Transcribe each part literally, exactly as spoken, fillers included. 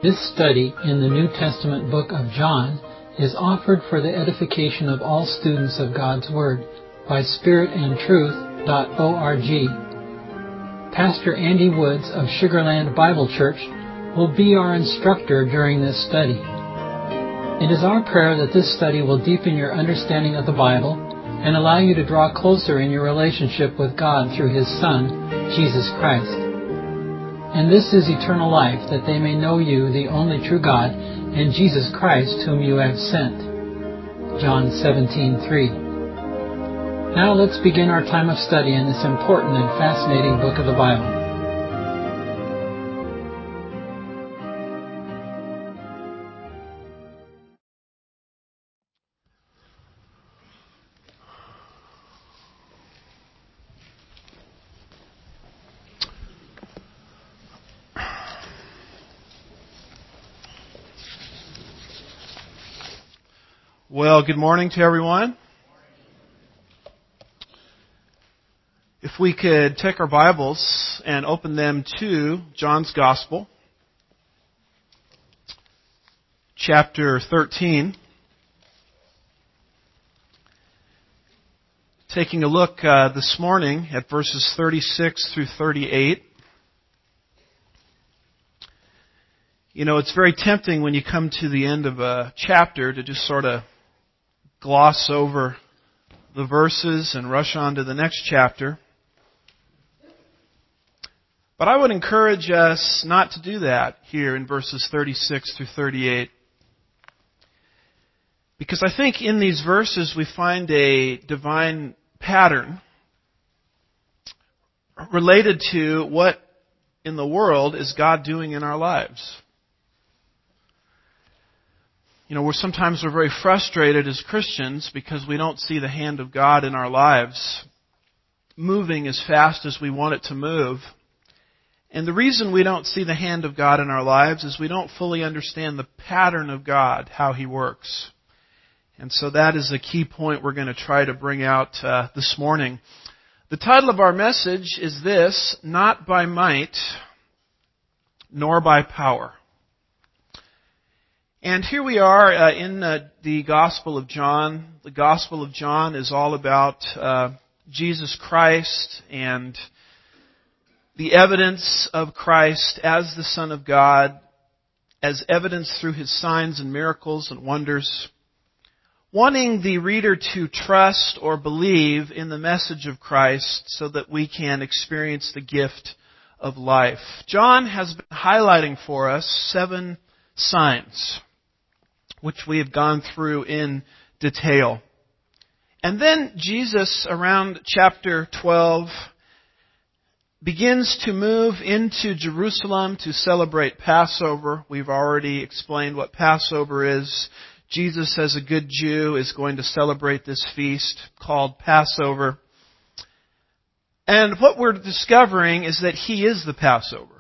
This study in the New Testament book of John is offered for the edification of all students of God's Word by spirit and truth dot org. Pastor Andy Woods of Sugarland Bible Church will be our instructor during this study. It is our prayer that this study will deepen your understanding of the Bible and allow you to draw closer in your relationship with God through His Son, Jesus Christ. And this is eternal life, that they may know you, the only true God, and Jesus Christ, whom you have sent. John seventeen three. Now let's begin our time of study in this important and fascinating book of the Bible. Well, good morning to everyone. If we could take our Bibles and open them to John's Gospel, chapter thirteen. Taking a look uh, this morning at verses thirty-six through thirty-eight. You know, it's very tempting when you come to the end of a chapter to just sort of gloss over the verses and rush on to the next chapter. But I would encourage us not to do that here in verses thirty-six through thirty-eight. Because I think in these verses we find a divine pattern related to what in the world is God doing in our lives. You know, we're sometimes we're very frustrated as Christians because we don't see the hand of God in our lives moving as fast as we want it to move. And the reason we don't see the hand of God in our lives is we don't fully understand the pattern of God, how He works. And so that is a key point we're going to try to bring out uh, this morning. The title of our message is this: Not by might, nor by power. And here we are uh, in uh, the Gospel of John. The Gospel of John is all about uh, Jesus Christ and the evidence of Christ as the Son of God, as evidenced through His signs and miracles and wonders, wanting the reader to trust or believe in the message of Christ so that we can experience the gift of life. John has been highlighting for us seven signs, which we have gone through in detail. And then Jesus, around chapter twelve, begins to move into Jerusalem to celebrate Passover. We've already explained what Passover is. Jesus, as a good Jew, is going to celebrate this feast called Passover. And what we're discovering is that He is the Passover.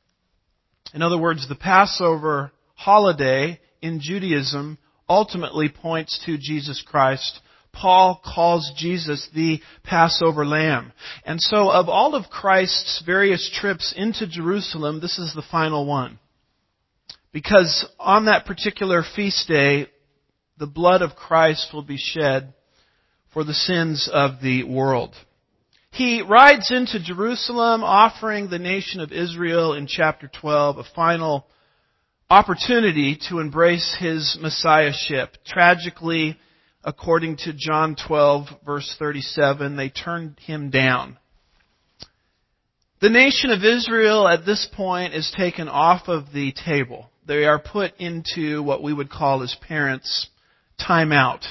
In other words, the Passover holiday in Judaism ultimately points to Jesus Christ. Paul calls Jesus the Passover Lamb. And so of all of Christ's various trips into Jerusalem, this is the final one. Because on that particular feast day, the blood of Christ will be shed for the sins of the world. He rides into Jerusalem, offering the nation of Israel in chapter twelve a final opportunity to embrace His Messiahship. Tragically, according to John twelve, verse thirty-seven, they turned Him down. The nation of Israel at this point is taken off of the table. They are put into what we would call as parents timeout.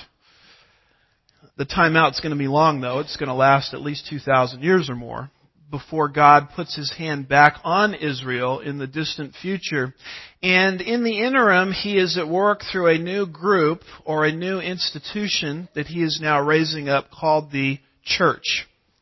The timeout's going to be long, though. It's going to last at least two thousand years or more before God puts His hand back on Israel in the distant future. And in the interim, He is at work through a new group or a new institution that He is now raising up called the church.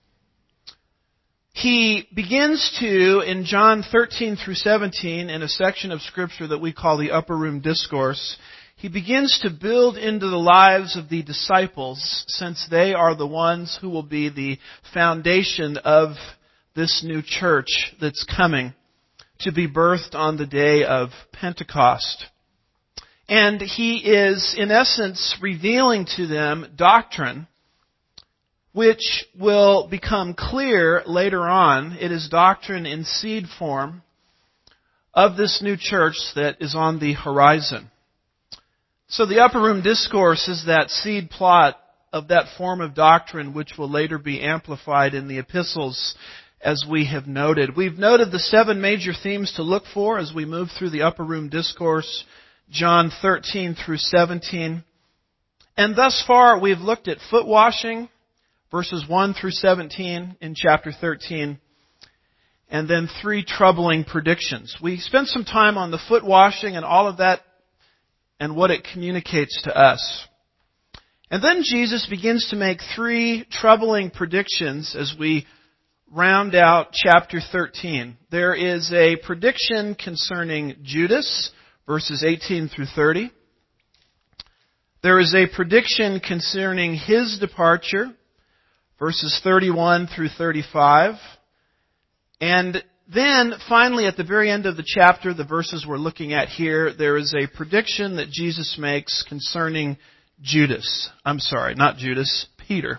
He begins to, in John thirteen through seventeen, in a section of Scripture that we call the Upper Room Discourse, He begins to build into the lives of the disciples, since they are the ones who will be the foundation of this new church that's coming. to be birthed on the day of Pentecost. And he is, in essence, revealing to them doctrine which will become clear later on. It is doctrine in seed form of this new church that is on the horizon. So the Upper Room Discourse is that seed plot of that form of doctrine which will later be amplified in the epistles, as we have noted. We've noted the seven major themes to look for as we move through the Upper Room Discourse, John thirteen through seventeen. And thus far we've looked at foot washing, verses one through seventeen in chapter thirteen, and then three troubling predictions. We spent some time on the foot washing and all of that and what it communicates to us. And then Jesus begins to make three troubling predictions as we round out chapter thirteen. There is a prediction concerning Judas, verses eighteen through thirty. There is a prediction concerning his departure, verses thirty-one through thirty-five. And then, finally, at the very end of the chapter, the verses we're looking at here, there is a prediction that Jesus makes concerning Judas. I'm sorry, not Judas, Peter.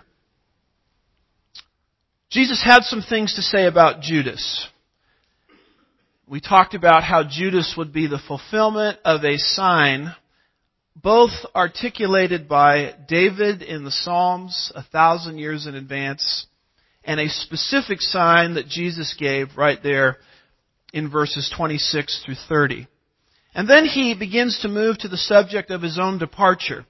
Jesus had some things to say about Judas. We talked about how Judas would be the fulfillment of a sign both articulated by David in the Psalms a thousand years in advance, and a specific sign that Jesus gave right there in verses twenty-six through thirty. And then he begins to move to the subject of his own departure.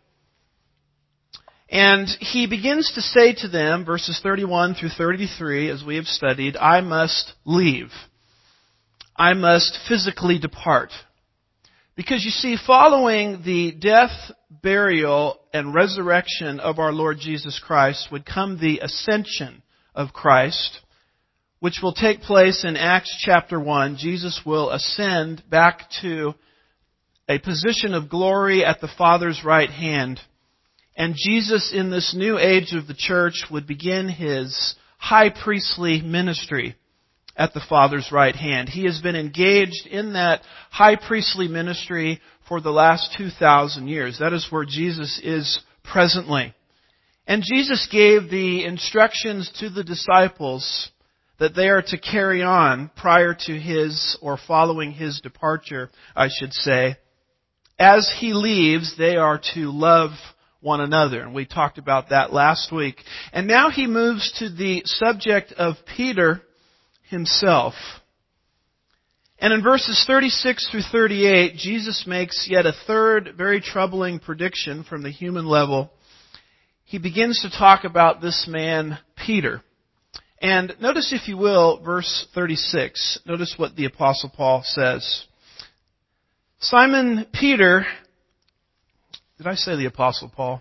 And he begins to say to them, verses thirty-one through thirty-three, as we have studied, I must leave. I must physically depart. Because you see, following the death, burial, and resurrection of our Lord Jesus Christ would come the ascension of Christ, which will take place in Acts chapter one. Jesus will ascend back to a position of glory at the Father's right hand. And Jesus, in this new age of the church, would begin his high priestly ministry at the Father's right hand. He has been engaged in that high priestly ministry for the last two thousand years. That is where Jesus is presently. And Jesus gave the instructions to the disciples that they are to carry on prior to his, or following his departure, I should say. As he leaves, they are to love one another. And we talked about that last week. And now he moves to the subject of Peter himself. And in verses thirty-six through thirty-eight, Jesus makes yet a third very troubling prediction from the human level. He begins to talk about this man, Peter. And notice, if you will, verse thirty-six. Notice what the Apostle Paul says. Simon Peter, did I say the Apostle Paul?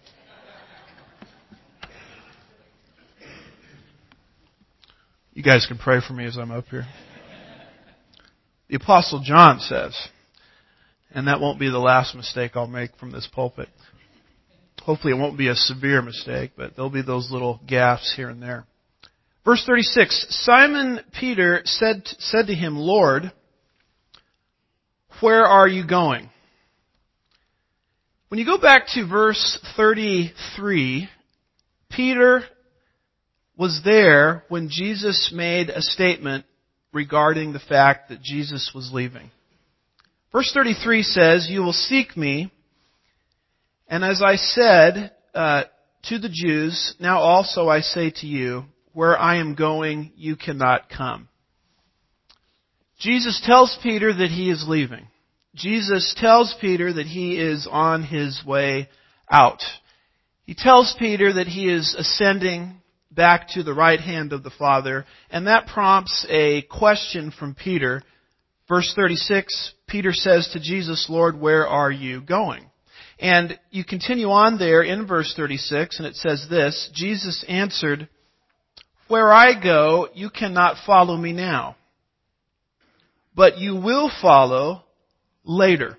You guys can pray for me as I'm up here. The Apostle John says, and that won't be the last mistake I'll make from this pulpit. Hopefully it won't be a severe mistake, but there'll be those little gaffes here and there. Verse thirty-six, Simon Peter said, said to him, Lord, where are you going? When you go back to verse thirty-three, Peter was there when Jesus made a statement regarding the fact that Jesus was leaving. Verse thirty-three says, you will seek me, and as I said uh, to the Jews, now also I say to you, where I am going, you cannot come. Jesus tells Peter that he is leaving. Jesus tells Peter that he is on his way out. He tells Peter that he is ascending back to the right hand of the Father, and that prompts a question from Peter. Verse thirty-six, Peter says to Jesus, Lord, where are you going? And you continue on there in verse thirty-six, and it says this, Jesus answered, where I go, you cannot follow me now, but you will follow later.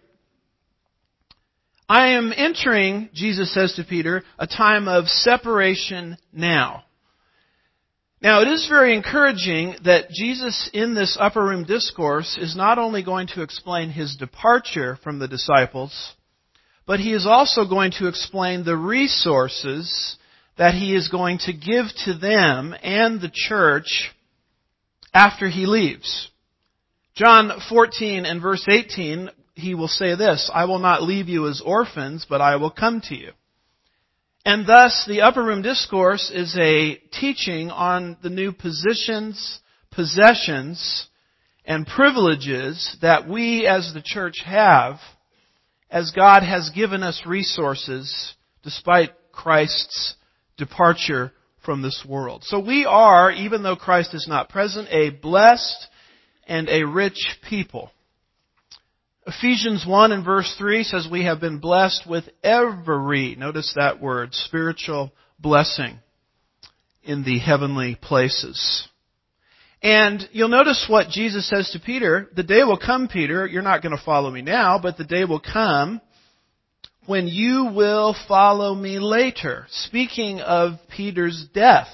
I am entering, Jesus says to Peter, a time of separation now. Now, it is very encouraging that Jesus in this upper room discourse is not only going to explain his departure from the disciples, but he is also going to explain the resources that he is going to give to them and the church after he leaves. John fourteen and verse eighteen, he will say this, "I will not leave you as orphans, but I will come to you." And thus, the upper room discourse is a teaching on the new positions, possessions, and privileges that we as the church have, as God has given us resources despite Christ's departure from this world. So we are, even though Christ is not present, a blessed and a rich people. Ephesians one and verse three says we have been blessed with every, notice that word, spiritual blessing in the heavenly places. And you'll notice what Jesus says to Peter, the day will come, Peter, you're not going to follow me now, but the day will come when you will follow me later. Speaking of Peter's death.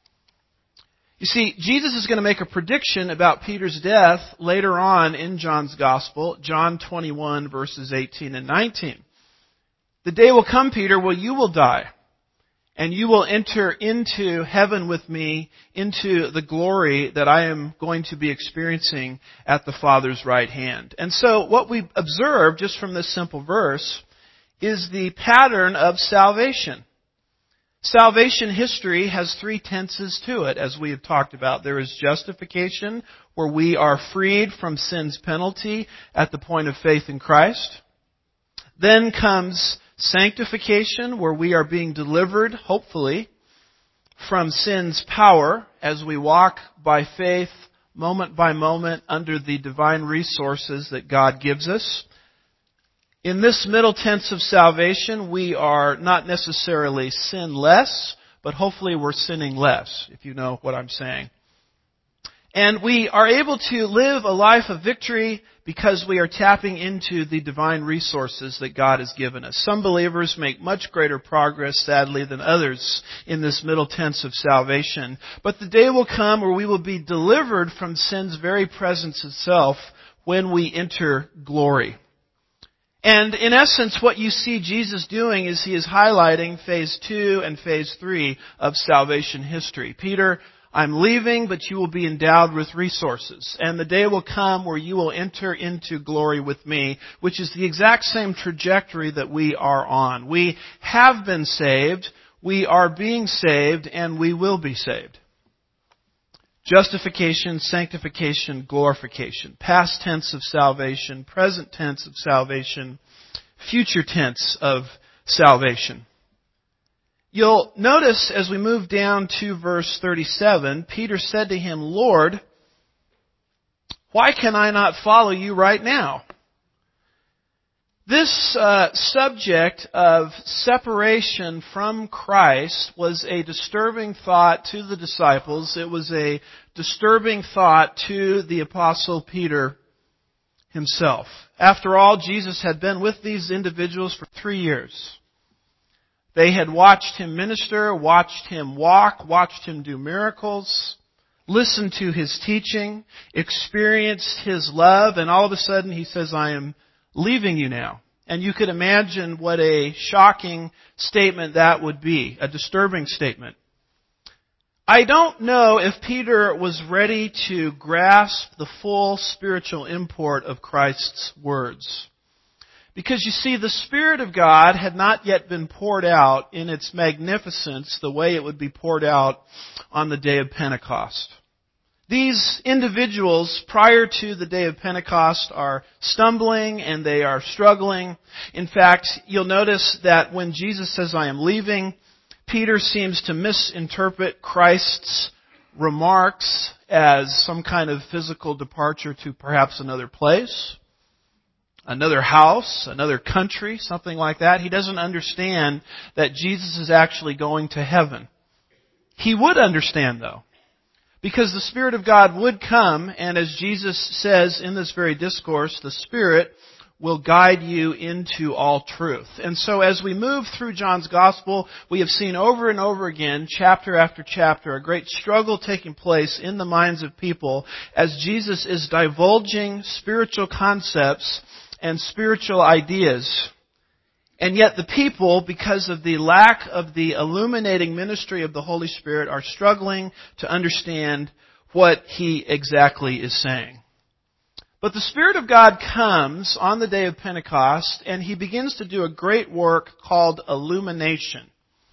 You see, Jesus is going to make a prediction about Peter's death later on in John's Gospel, John twenty-one, verses eighteen and nineteen. The day will come, Peter, where you will die, and you will enter into heaven with me, into the glory that I am going to be experiencing at the Father's right hand. And so what we observe just from this simple verse is the pattern of salvation. Salvation history has three tenses to it, as we have talked about. There is justification, where we are freed from sin's penalty at the point of faith in Christ. Then comes sanctification, where we are being delivered, hopefully, from sin's power as we walk by faith, moment by moment, under the divine resources that God gives us. In this middle tense of salvation, we are not necessarily sinless, but hopefully we're sinning less, if you know what I'm saying. And we are able to live a life of victory because we are tapping into the divine resources that God has given us. Some believers make much greater progress, sadly, than others in this middle tense of salvation. But the day will come where we will be delivered from sin's very presence itself when we enter glory. And in essence, what you see Jesus doing is he is highlighting phase two and phase three of salvation history. Peter, I'm leaving, but you will be endowed with resources. And the day will come where you will enter into glory with me, which is the exact same trajectory that we are on. We have been saved, we are being saved, and we will be saved. Justification, sanctification, glorification. Past tense of salvation, present tense of salvation, future tense of salvation. You'll notice as we move down to verse thirty-seven, Peter said to him, Lord, why can I not follow you right now? This uh, subject of separation from Christ was a disturbing thought to the disciples. It was a disturbing thought to the Apostle Peter himself. After all, Jesus had been with these individuals for three years. They had watched him minister, watched him walk, watched him do miracles, listened to his teaching, experienced his love, and all of a sudden he says, I am leaving you now. And you could imagine what a shocking statement that would be, a disturbing statement. I don't know if Peter was ready to grasp the full spiritual import of Christ's words. Because you see, the Spirit of God had not yet been poured out in its magnificence the way it would be poured out on the day of Pentecost. These individuals, prior to the day of Pentecost, are stumbling and they are struggling. In fact, you'll notice that when Jesus says, I am leaving, Peter seems to misinterpret Christ's remarks as some kind of physical departure to perhaps another place, another house, another country, something like that. He doesn't understand that Jesus is actually going to heaven. He would understand, though. Because the Spirit of God would come, and as Jesus says in this very discourse, the Spirit will guide you into all truth. And so as we move through John's Gospel, we have seen over and over again, chapter after chapter, a great struggle taking place in the minds of people as Jesus is divulging spiritual concepts and spiritual ideas. And yet the people, because of the lack of the illuminating ministry of the Holy Spirit, are struggling to understand what He exactly is saying. But the Spirit of God comes on the day of Pentecost, and He begins to do a great work called illumination.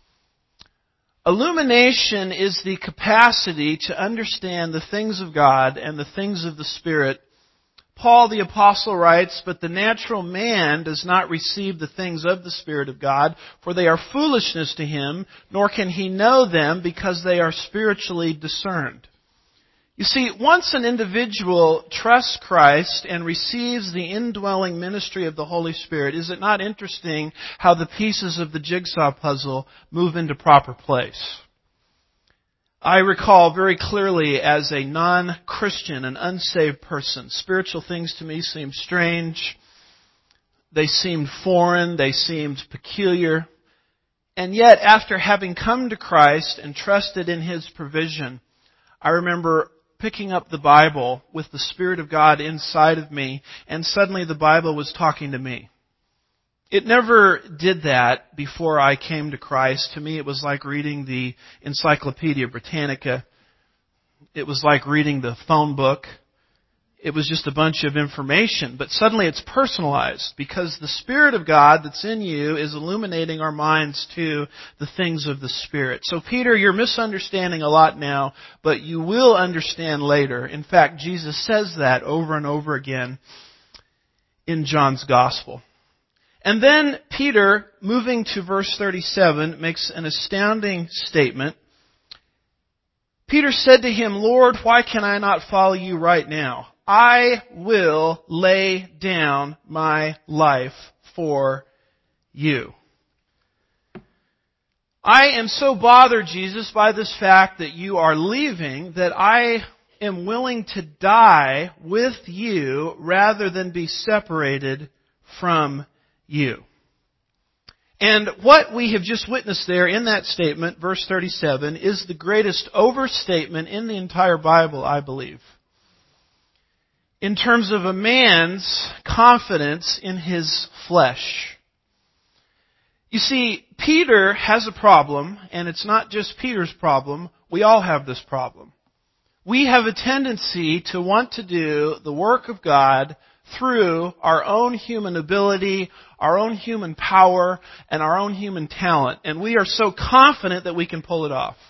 Illumination is the capacity to understand the things of God and the things of the Spirit. Paul the Apostle writes, "But the natural man does not receive the things of the Spirit of God, for they are foolishness to him, nor can he know them because they are spiritually discerned." You see, once an individual trusts Christ and receives the indwelling ministry of the Holy Spirit, is it not interesting how the pieces of the jigsaw puzzle move into proper place? I recall very clearly as a non-Christian, an unsaved person, spiritual things to me seemed strange. They seemed foreign. They seemed peculiar. And yet, after having come to Christ and trusted in His provision, I remember picking up the Bible with the Spirit of God inside of me, and suddenly the Bible was talking to me. It never did that before I came to Christ. To me, it was like reading the Encyclopedia Britannica. It was like reading the phone book. It was just a bunch of information. But suddenly it's personalized because the Spirit of God that's in you is illuminating our minds to the things of the Spirit. So Peter, you're misunderstanding a lot now, but you will understand later. In fact, Jesus says that over and over again in John's Gospel. And then Peter, moving to verse thirty-seven, makes an astounding statement. Peter said to him, "Lord, why can I not follow you right now? I will lay down my life for you." I am so bothered, Jesus, by this fact that you are leaving that I am willing to die with you rather than be separated from you. And what we have just witnessed there in that statement, verse thirty-seven, is the greatest overstatement in the entire Bible, I believe. In terms of a man's confidence in his flesh. You see, Peter has a problem, and it's not just Peter's problem. We all have this problem. We have a tendency to want to do the work of God through our own human ability, our own human power, and our own human talent. And we are so confident that we can pull it off.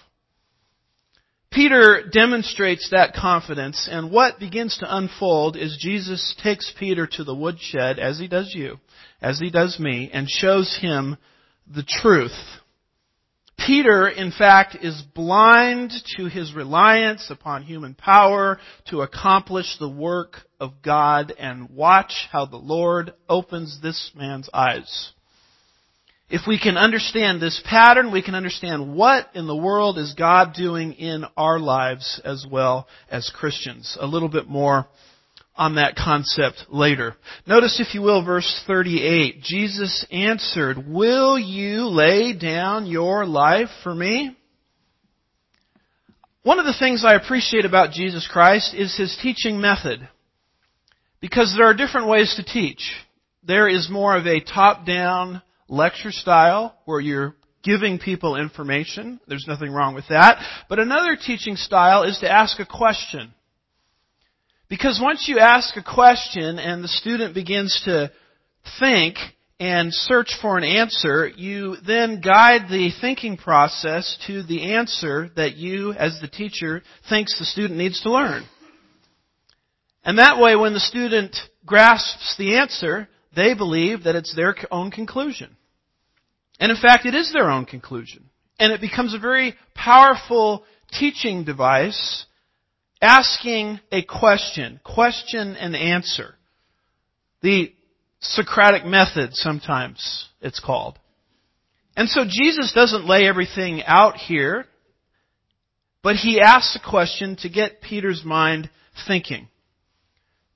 Peter demonstrates that confidence, and what begins to unfold is Jesus takes Peter to the woodshed, as He does you, as He does me, and shows him the truth. Peter, in fact, is blind to his reliance upon human power to accomplish the work of God, and watch how the Lord opens this man's eyes. If we can understand this pattern, we can understand what in the world is God doing in our lives as well as Christians. A little bit more on that concept later. Notice, if you will, verse thirty-eight. Jesus answered, "Will you lay down your life for me?" One of the things I appreciate about Jesus Christ is His teaching method. Because there are different ways to teach. There is more of a top-down lecture style where you're giving people information. There's nothing wrong with that. But another teaching style is to ask a question. Because once you ask a question and the student begins to think and search for an answer, you then guide the thinking process to the answer that you, as the teacher, thinks the student needs to learn. And that way, when the student grasps the answer, they believe that it's their own conclusion. And in fact, it is their own conclusion. And it becomes a very powerful teaching device, asking a question, question and answer. The Socratic method, sometimes it's called. And so Jesus doesn't lay everything out here, but He asks a question to get Peter's mind thinking.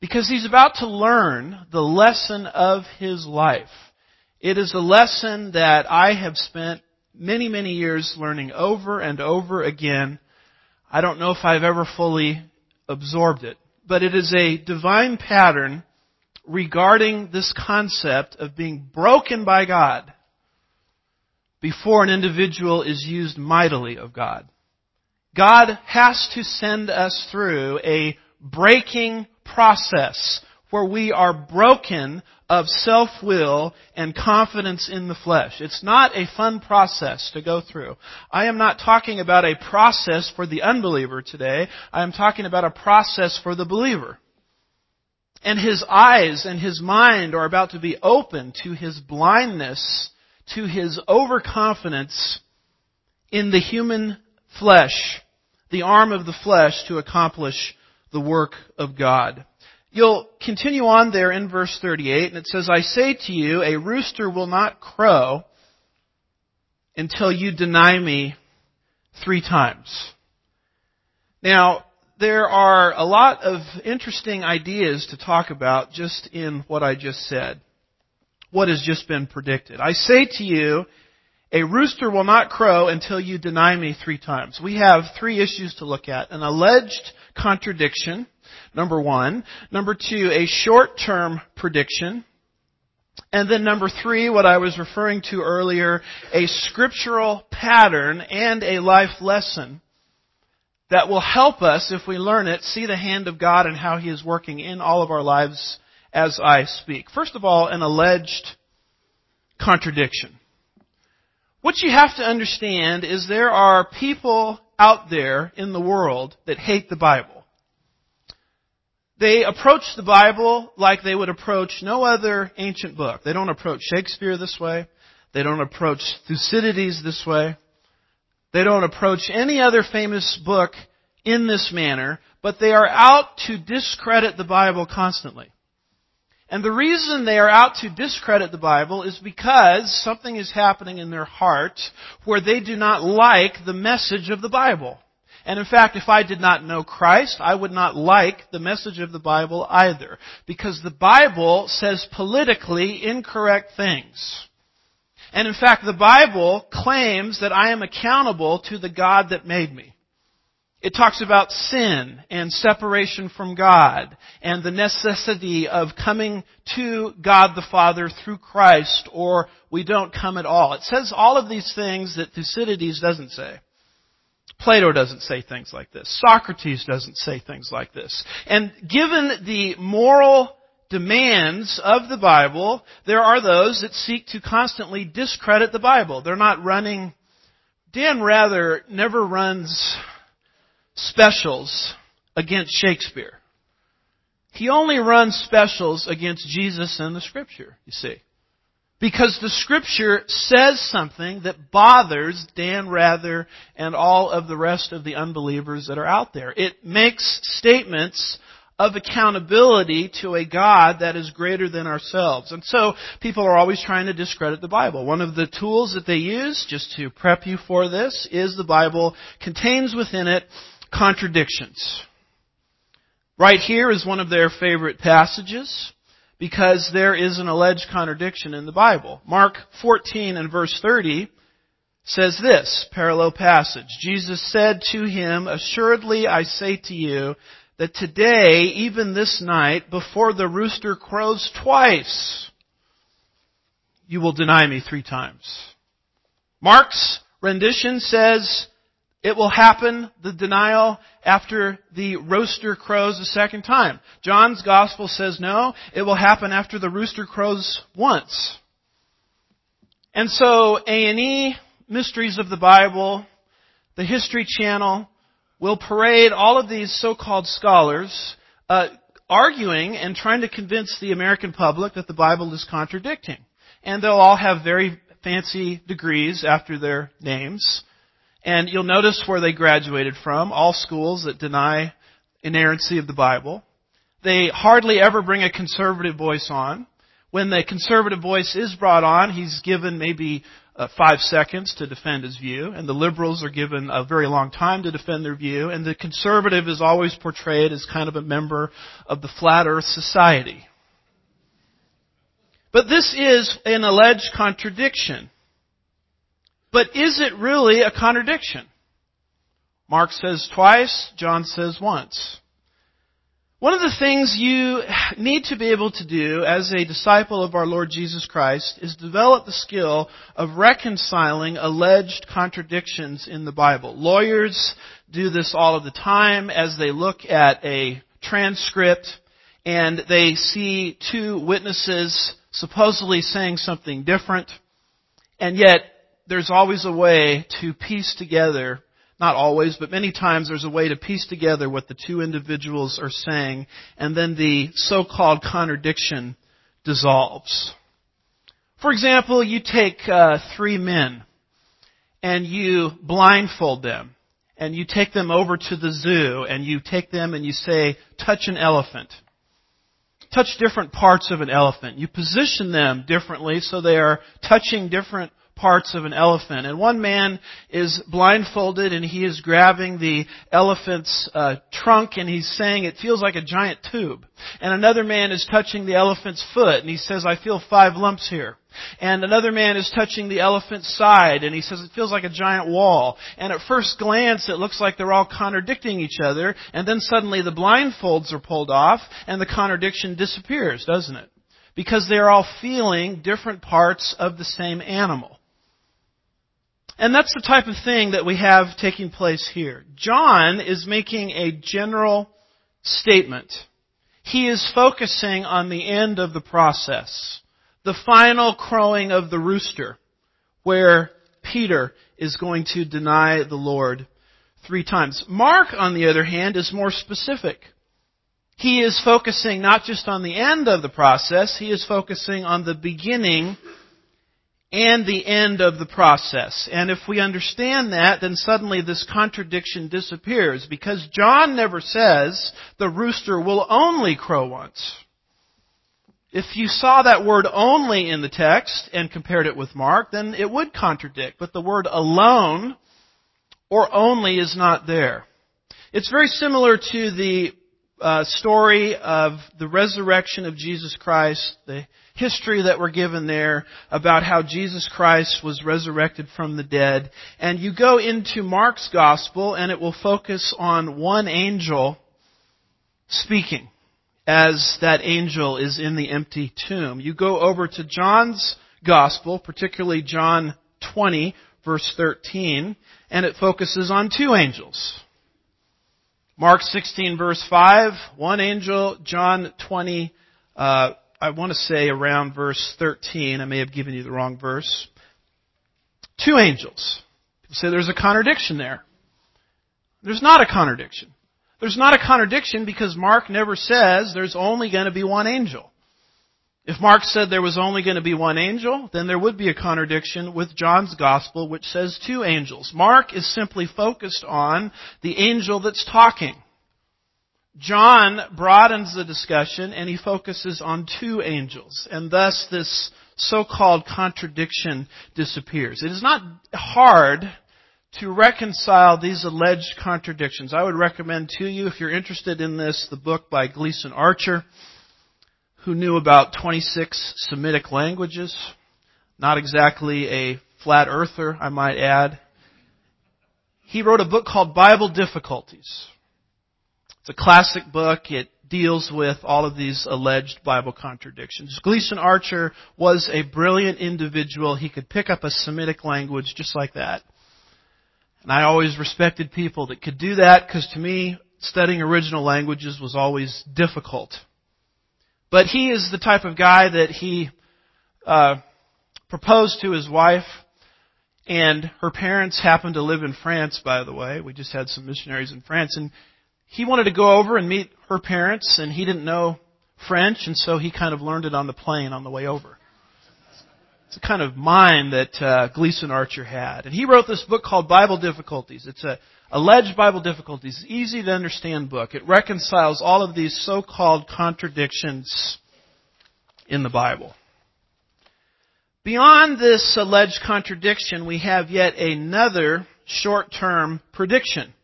because he's about to learn the lesson of his life. It is a lesson that I have spent many, many years learning over and over again. I don't know if I've ever fully absorbed it, but it is a divine pattern regarding this concept of being broken by God before an individual is used mightily of God. God has to send us through a breaking process where we are broken of self-will and confidence in the flesh. It's not a fun process to go through. I am not talking about a process for the unbeliever today. I am talking about a process for the believer. And his eyes and his mind are about to be opened to his blindness, to his overconfidence in the human flesh, the arm of the flesh, to accomplish the work of God. You'll continue on there in verse thirty-eight, and it says, I say to you, a rooster will not crow until you deny me three times. Now, there are a lot of interesting ideas to talk about just in what I just said, what has just been predicted. I say to you, a rooster will not crow until you deny me three times. We have three issues to look at. An alleged contradiction, number one. Number two, a short-term prediction. And then number three, what I was referring to earlier, a scriptural pattern and a life lesson that will help us, if we learn it, see the hand of God and how He is working in all of our lives as I speak. First of all, an alleged contradiction. What you have to understand is there are people out there in the world that hate the Bible. They approach the Bible like they would approach no other ancient book. They don't approach Shakespeare this way. They don't approach Thucydides this way. They don't approach any other famous book in this manner, but they are out to discredit the Bible constantly. And the reason they are out to discredit the Bible is because something is happening in their heart where they do not like the message of the Bible. And in fact, if I did not know Christ, I would not like the message of the Bible either. Because the Bible says politically incorrect things. And in fact, the Bible claims that I am accountable to the God that made me. It talks about sin and separation from God and the necessity of coming to God the Father through Christ, or we don't come at all. It says all of these things that Thucydides doesn't say. Plato doesn't say things like this. Socrates doesn't say things like this. And given the moral demands of the Bible, there are those that seek to constantly discredit the Bible. They're not running... Dan Rather never runs specials against Shakespeare. He only runs specials against Jesus and the Scripture, you see. Because the Scripture says something that bothers Dan Rather and all of the rest of the unbelievers that are out there. It makes statements of accountability to a God that is greater than ourselves. And so people are always trying to discredit the Bible. One of the tools that they use, just to prep you for this, is the Bible contains within it contradictions. Right here is one of their favorite passages because there is an alleged contradiction in the Bible. Mark fourteen and verse thirty says this, parallel passage. Jesus said to him, assuredly I say to you that today, even this night, before the rooster crows twice, you will deny me three times. Mark's rendition says it will happen, the denial, after the rooster crows a second time. John's gospel says no, it will happen after the rooster crows once. And so A and E, Mysteries of the Bible, the History Channel, will parade all of these so-called scholars uh, arguing and trying to convince the American public that the Bible is contradicting. And they'll all have very fancy degrees after their names. And you'll notice where they graduated from, all schools that deny inerrancy of the Bible. They hardly ever bring a conservative voice on. When the conservative voice is brought on, he's given maybe uh, five seconds to defend his view, and the liberals are given a very long time to defend their view, and the conservative is always portrayed as kind of a member of the Flat Earth Society. But this is an alleged contradiction. But is it really a contradiction? Mark says twice, John says once. One of the things you need to be able to do as a disciple of our Lord Jesus Christ is develop the skill of reconciling alleged contradictions in the Bible. Lawyers do this all of the time as they look at a transcript and they see two witnesses supposedly saying something different, and yet there's always a way to piece together, not always, but many times there's a way to piece together what the two individuals are saying, and then the so-called contradiction dissolves. For example, you take uh, three men, and you blindfold them, and you take them over to the zoo, and you take them and you say, touch an elephant. Touch different parts of an elephant. You position them differently so they are touching different parts of an elephant. And one man is blindfolded and he is grabbing the elephant's uh, trunk and he's saying it feels like a giant tube. And another man is touching the elephant's foot and he says, I feel five lumps here. And another man is touching the elephant's side and he says it feels like a giant wall. And at first glance it looks like they're all contradicting each other, and then suddenly the blindfolds are pulled off and the contradiction disappears, doesn't it? Because they're all feeling different parts of the same animal. And that's the type of thing that we have taking place here. John is making a general statement. He is focusing on the end of the process. The final crowing of the rooster, where Peter is going to deny the Lord three times. Mark, on the other hand, is more specific. He is focusing not just on the end of the process, he is focusing on the beginning and the end of the process. And if we understand that, then suddenly this contradiction disappears, because John never says the rooster will only crow once. If you saw that word only in the text and compared it with Mark, then it would contradict. But the word alone or only is not there. It's very similar to the uh, story of the resurrection of Jesus Christ, the history that we're given there about how Jesus Christ was resurrected from the dead. And you go into Mark's gospel and it will focus on one angel speaking as that angel is in the empty tomb. You go over to John's gospel, particularly John twenty, verse thirteen, and it focuses on two angels. Mark sixteen, verse five, one angel. John twenty, uh, I want to say around verse thirteen. I may have given you the wrong verse. Two angels. People say there's a contradiction there. There's not a contradiction. There's not a contradiction because Mark never says there's only going to be one angel. If Mark said there was only going to be one angel, then there would be a contradiction with John's gospel, which says two angels. Mark is simply focused on the angel that's talking. John broadens the discussion and he focuses on two angels, and thus this so-called contradiction disappears. It is not hard to reconcile these alleged contradictions. I would recommend to you, if you're interested in this, the book by Gleason Archer, who knew about twenty-six Semitic languages. Not exactly a flat earther, I might add. He wrote a book called Bible Difficulties. It's a classic book. It deals with all of these alleged Bible contradictions. Gleason Archer was a brilliant individual. He could pick up a Semitic language just like that. And I always respected people that could do that, because to me, studying original languages was always difficult. But he is the type of guy that he uh, proposed to his wife, and her parents happened to live in France, by the way. We just had some missionaries in France, and he wanted to go over and meet her parents, and he didn't know French, and so he kind of learned it on the plane on the way over. It's the kind of mind that uh, Gleason Archer had. And he wrote this book called Bible Difficulties. It's a alleged Bible difficulties. Easy to understand book. It reconciles all of these so-called contradictions in the Bible. Beyond this alleged contradiction, we have yet another short-term prediction.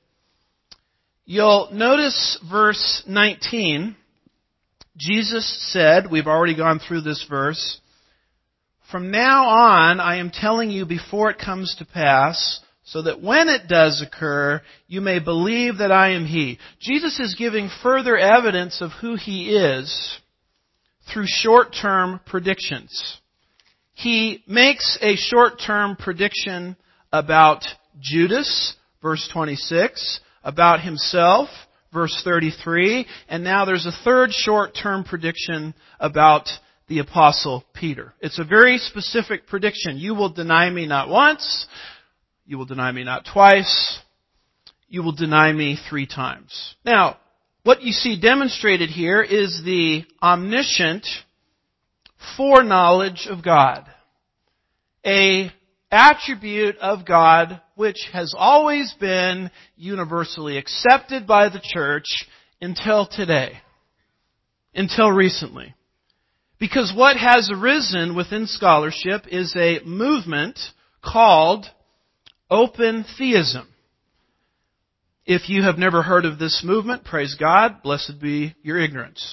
You'll notice verse nineteen. Jesus said, we've already gone through this verse, "From now on I am telling you before it comes to pass, so that when it does occur, you may believe that I am He." Jesus is giving further evidence of who He is through short-term predictions. He makes a short-term prediction about Judas, verse twenty-six, about Himself, verse thirty-three, and now there's a third short-term prediction about the Apostle Peter. It's a very specific prediction. You will deny me not once, you will deny me not twice, you will deny me three times. Now, what you see demonstrated here is the omniscient foreknowledge of God. A attribute of God which has always been universally accepted by the church until today, until recently. Because what has arisen within scholarship is a movement called open theism. If you have never heard of this movement, praise God, blessed be your ignorance.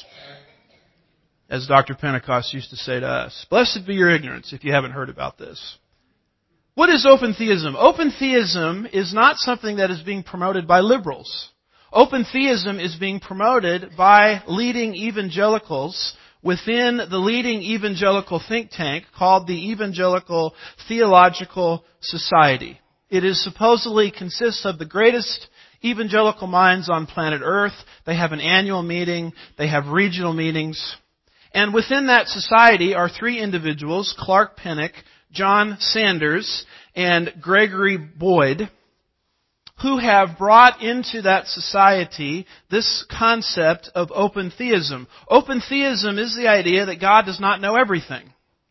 As Doctor Pentecost used to say to us, blessed be your ignorance if you haven't heard about this. What is open theism? Open theism is not something that is being promoted by liberals. Open theism is being promoted by leading evangelicals within the leading evangelical think tank called the Evangelical Theological Society. It is supposedly consists of the greatest evangelical minds on planet Earth. They have an annual meeting. They have regional meetings. And within that society are three individuals, Clark Pinnock, John Sanders, and Gregory Boyd, who have brought into that society this concept of open theism. Open theism is the idea that God does not know everything.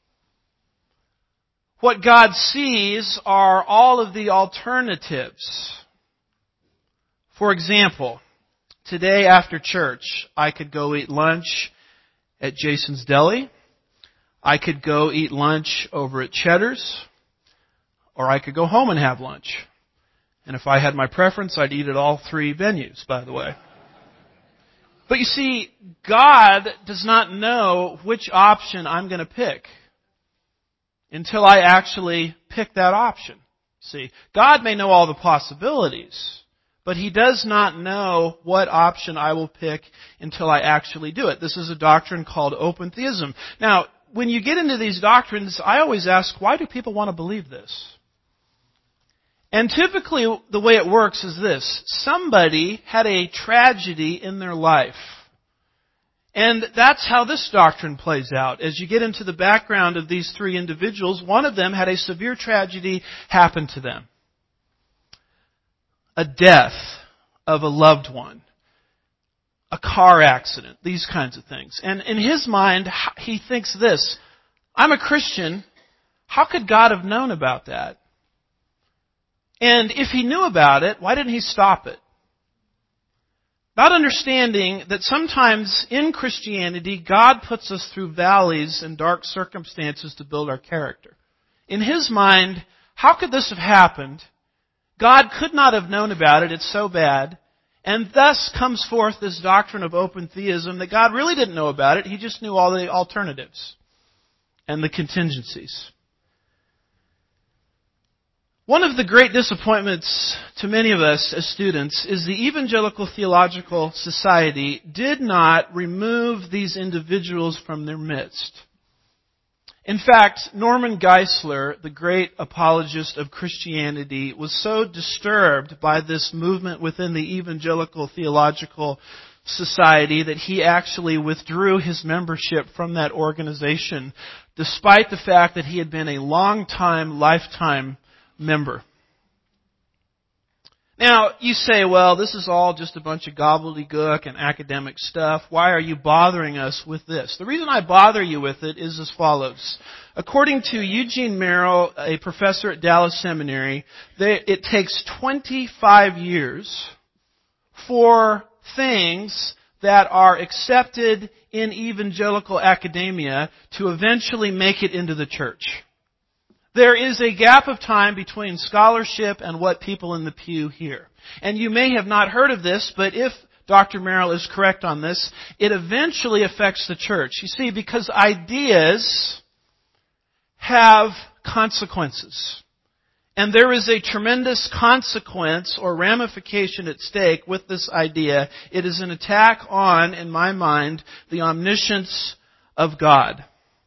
What God sees are all of the alternatives. For example, today after church, I could go eat lunch at Jason's Deli. I could go eat lunch over at Cheddar's, or I could go home and have lunch. And if I had my preference, I'd eat at all three venues, by the way. But you see, God does not know which option I'm going to pick until I actually pick that option. See, God may know all the possibilities, but He does not know what option I will pick until I actually do it. This is a doctrine called open theism. Now, when you get into these doctrines, I always ask, why do people want to believe this? And typically, the way it works is this. Somebody had a tragedy in their life. And that's how this doctrine plays out. As you get into the background of these three individuals, one of them had a severe tragedy happen to them. A death of a loved one. A car accident. These kinds of things. And in his mind, he thinks this. I'm a Christian. How could God have known about that? And if He knew about it, why didn't He stop it? Not understanding that sometimes in Christianity, God puts us through valleys and dark circumstances to build our character. In his mind, how could this have happened? God could not have known about it. It's so bad. And thus comes forth this doctrine of open theism that God really didn't know about it. He just knew all the alternatives and the contingencies. One of the great disappointments to many of us as students is the Evangelical Theological Society did not remove these individuals from their midst. In fact, Norman Geisler, the great apologist of Christianity, was so disturbed by this movement within the Evangelical Theological Society that he actually withdrew his membership from that organization, despite the fact that he had been a long-time, lifetime member. Now, you say, well, this is all just a bunch of gobbledygook and academic stuff. Why are you bothering us with this? The reason I bother you with it is as follows. According to Eugene Merrill, a professor at Dallas Seminary, they, it takes twenty-five years for things that are accepted in evangelical academia to eventually make it into the church. There is a gap of time between scholarship and what people in the pew hear. And you may have not heard of this, but if Doctor Merrill is correct on this, it eventually affects the church. You see, because ideas have consequences. And there is a tremendous consequence or ramification at stake with this idea. It is an attack on, in my mind, the omniscience of God.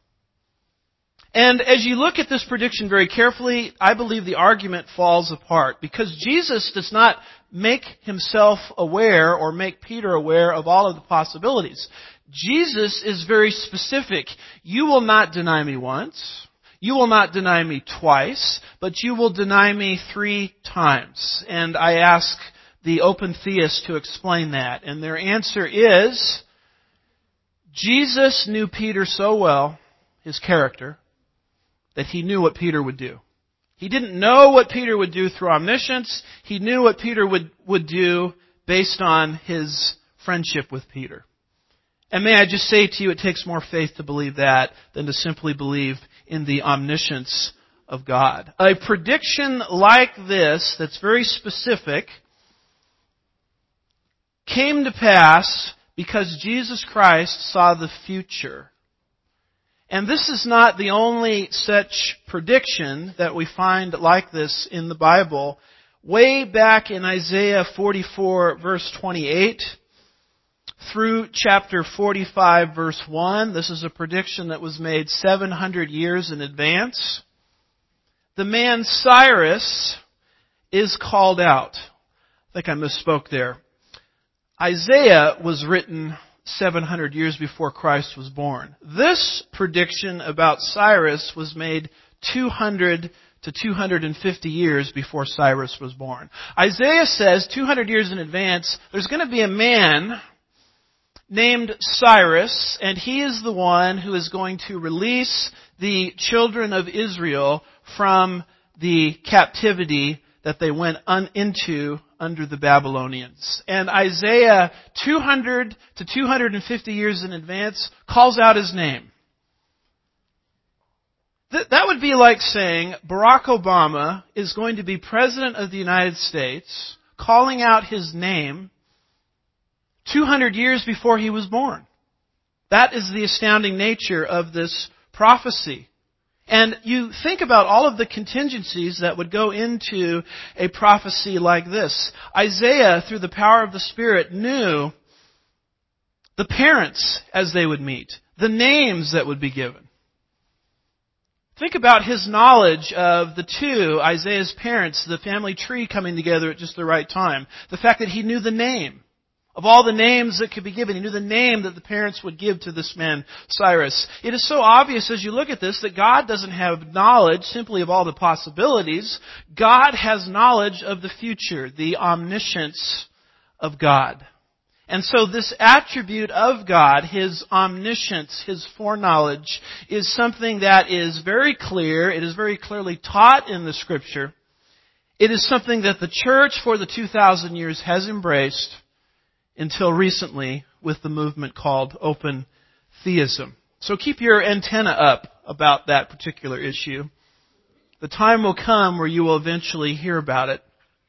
And as you look at this prediction very carefully, I believe the argument falls apart because Jesus does not make himself aware or make Peter aware of all of the possibilities. Jesus is very specific. You will not deny me once. You will not deny me twice, but you will deny me three times. And I ask the open theists to explain that. And their answer is, Jesus knew Peter so well, his character, that he knew what Peter would do. He didn't know what Peter would do through omniscience. He knew what Peter would, would do based on his friendship with Peter. And may I just say to you, it takes more faith to believe that than to simply believe in the omniscience of God. A prediction like this, that's very specific, came to pass because Jesus Christ saw the future. And this is not the only such prediction that we find like this in the Bible. Way back in Isaiah forty-four, verse twenty-eight, through chapter forty-five, verse one, this is a prediction that was made seven hundred years in advance. The man Cyrus is called out. I think I misspoke there. Isaiah was written seven hundred years before Christ was born. This prediction about Cyrus was made two hundred to two hundred fifty years before Cyrus was born. Isaiah says two hundred years in advance, there's going to be a man named Cyrus, and he is the one who is going to release the children of Israel from the captivity that they went un- into under the Babylonians. And Isaiah, two hundred to two hundred fifty years in advance, calls out his name. Th- that would be like saying Barack Obama is going to be President of the United States, calling out his name two hundred years before he was born. That is the astounding nature of this prophecy. And you think about all of the contingencies that would go into a prophecy like this. Isaiah, through the power of the Spirit, knew the parents as they would meet, the names that would be given. Think about his knowledge of the two, Isaiah's parents, the family tree coming together at just the right time. The fact that he knew the name. Of all the names that could be given, he knew the name that the parents would give to this man, Cyrus. It is so obvious as you look at this that God doesn't have knowledge simply of all the possibilities. God has knowledge of the future, the omniscience of God. And so this attribute of God, His omniscience, His foreknowledge, is something that is very clear. It is very clearly taught in the Scripture. It is something that the church for the two thousand years has embraced, until recently with the movement called open theism. So keep your antenna up about that particular issue. The time will come where you will eventually hear about it.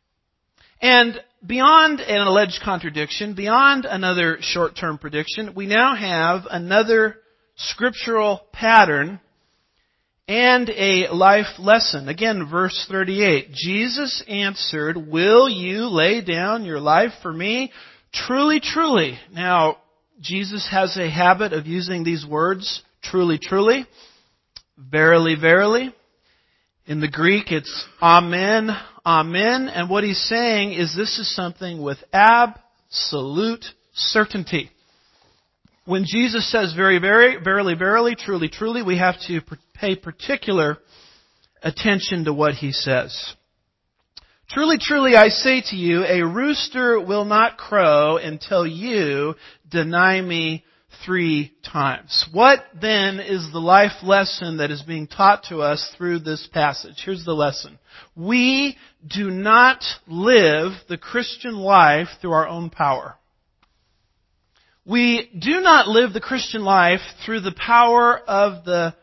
And beyond an alleged contradiction, beyond another short-term prediction, we now have another scriptural pattern and a life lesson. Again, verse thirty-eight. Jesus answered, "Will you lay down your life for me? Truly, truly." Now, Jesus has a habit of using these words, truly, truly, verily, verily. In the Greek, it's amen, amen. And what he's saying is this is something with absolute certainty. When Jesus says very, very, verily, verily, truly, truly, we have to pay particular attention to what he says. Truly, truly, I say to you, a rooster will not crow until you deny me three times. What then is the life lesson that is being taught to us through this passage? Here's the lesson. We do not live the Christian life through our own power. We do not live the Christian life through the power of the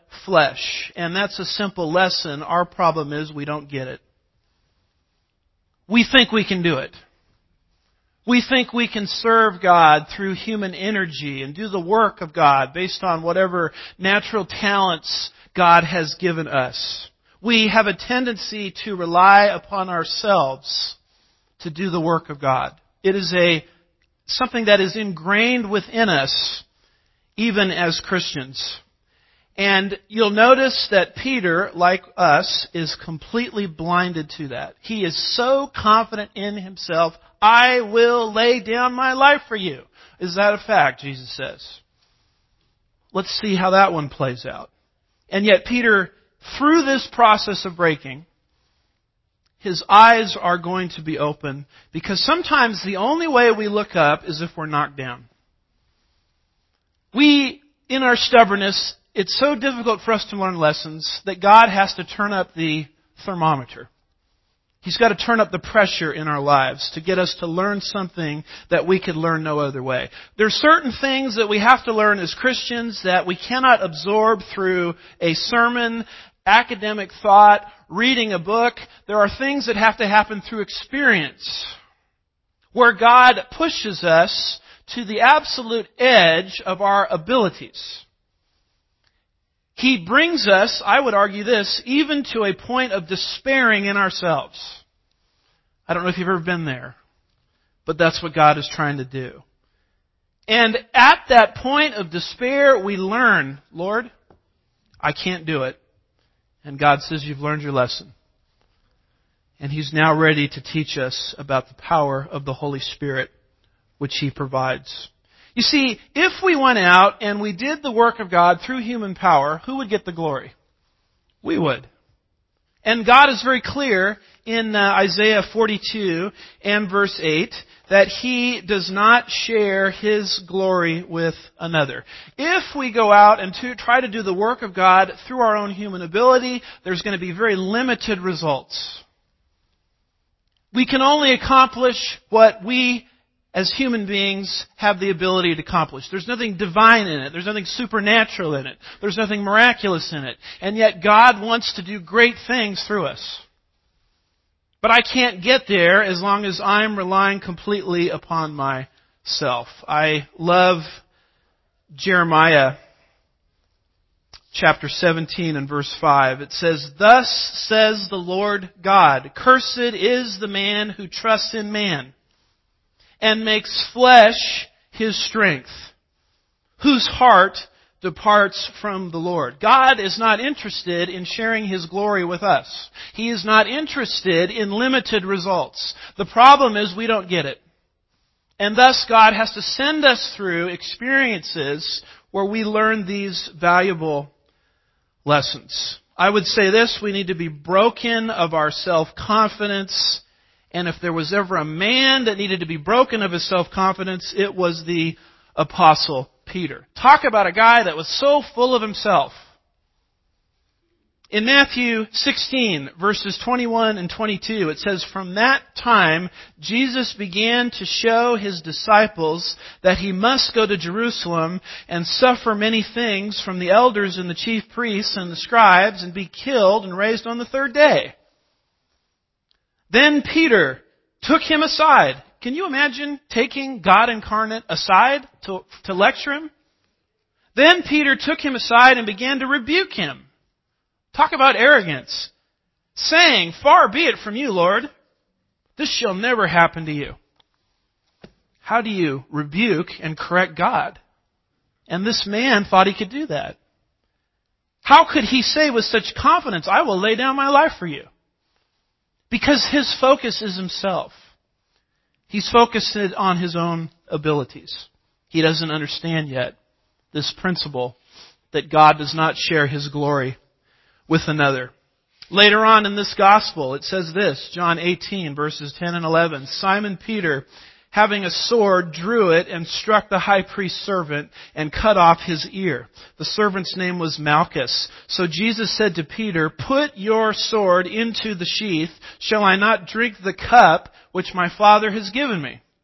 flesh. And that's a simple lesson. Our problem is we don't get it. We think we can do it. We think we can serve God through human energy and do the work of God based on whatever natural talents God has given us. We have a tendency to rely upon ourselves to do the work of God. It is a something that is ingrained within us, even as Christians. And you'll notice that Peter, like us, is completely blinded to that. He is so confident in himself, I will lay down my life for you. Is that a fact, Jesus says? Let's see how that one plays out. And yet Peter, through this process of breaking, his eyes are going to be open, because sometimes the only way we look up is if we're knocked down. We, in our stubbornness, it's so difficult for us to learn lessons that God has to turn up the thermometer. He's got to turn up the pressure in our lives to get us to learn something that we could learn no other way. There are certain things that we have to learn as Christians that we cannot absorb through a sermon, academic thought, reading a book. There are things that have to happen through experience, where God pushes us to the absolute edge of our abilities. He brings us, I would argue this, even to a point of despairing in ourselves. I don't know if you've ever been there, but that's what God is trying to do. And at that point of despair, we learn, Lord, I can't do it. And God says, you've learned your lesson. And He's now ready to teach us about the power of the Holy Spirit, which He provides. You see, if we went out and we did the work of God through human power, who would get the glory? We would. And God is very clear in uh, Isaiah forty-two and verse eight that He does not share His glory with another. If we go out and to try to do the work of God through our own human ability, there's going to be very limited results. We can only accomplish what we as human beings have the ability to accomplish. There's nothing divine in it. There's nothing supernatural in it. There's nothing miraculous in it. And yet God wants to do great things through us. But I can't get there as long as I'm relying completely upon myself. I love Jeremiah chapter seventeen and verse five. It says, "Thus says the Lord God, cursed is the man who trusts in man, and makes flesh his strength, whose heart departs from the Lord." God is not interested in sharing His glory with us. He is not interested in limited results. The problem is we don't get it. And thus God has to send us through experiences where we learn these valuable lessons. I would say this, we need to be broken of our self-confidence. And if there was ever a man that needed to be broken of his self-confidence, it was the Apostle Peter. Talk about a guy that was so full of himself. In Matthew sixteen, verses twenty-one and twenty-two, it says, "From that time, Jesus began to show His disciples that He must go to Jerusalem and suffer many things from the elders and the chief priests and the scribes and be killed and raised on the third day. Then Peter took Him aside." Can you imagine taking God incarnate aside to, to lecture Him? "Then Peter took Him aside and began to rebuke Him." Talk about arrogance. "Saying, 'Far be it from you, Lord. This shall never happen to you.'" How do you rebuke and correct God? And this man thought he could do that. How could he say with such confidence, "I will lay down my life for you"? Because his focus is himself. He's focused on his own abilities. He doesn't understand yet this principle that God does not share His glory with another. Later on in this gospel, it says this, John eighteen, verses ten and eleven, "Simon Peter, having a sword, drew it and struck the high priest's servant and cut off his ear. The servant's name was Malchus. So Jesus said to Peter, 'Put your sword into the sheath. Shall I not drink the cup which my Father has given me?'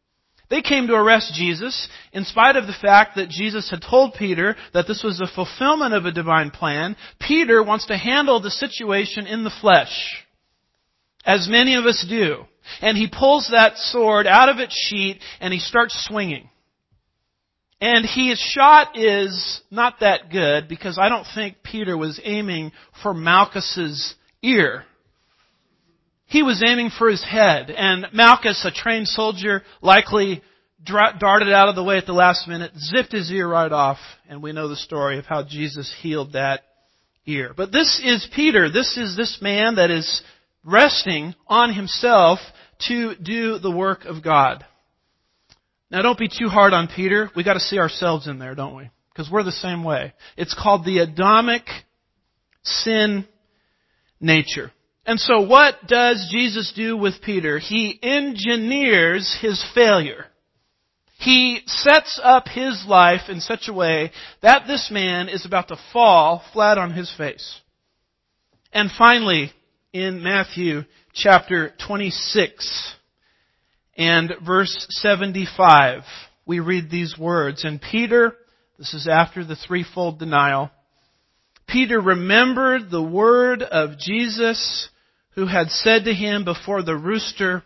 They came to arrest Jesus in spite of the fact that Jesus had told Peter that this was a fulfillment of a divine plan. Peter wants to handle the situation in the flesh, as many of us do. And he pulls that sword out of its sheath and he starts swinging. And his shot is not that good because I don't think Peter was aiming for Malchus's ear. He was aiming for his head, and Malchus, a trained soldier, likely darted out of the way at the last minute, zipped his ear right off, and we know the story of how Jesus healed that ear. But this is Peter. This is this man that is resting on himself to do the work of God. Now don't be too hard on Peter. We got to see ourselves in there, don't we? Because we're the same way. It's called the Adamic sin nature. And so what does Jesus do with Peter? He engineers his failure. He sets up his life in such a way that this man is about to fall flat on his face. And finally, in Matthew chapter twenty-six and verse seventy-five, we read these words. And Peter, this is after the threefold denial, Peter remembered the word of Jesus, who had said to him before the rooster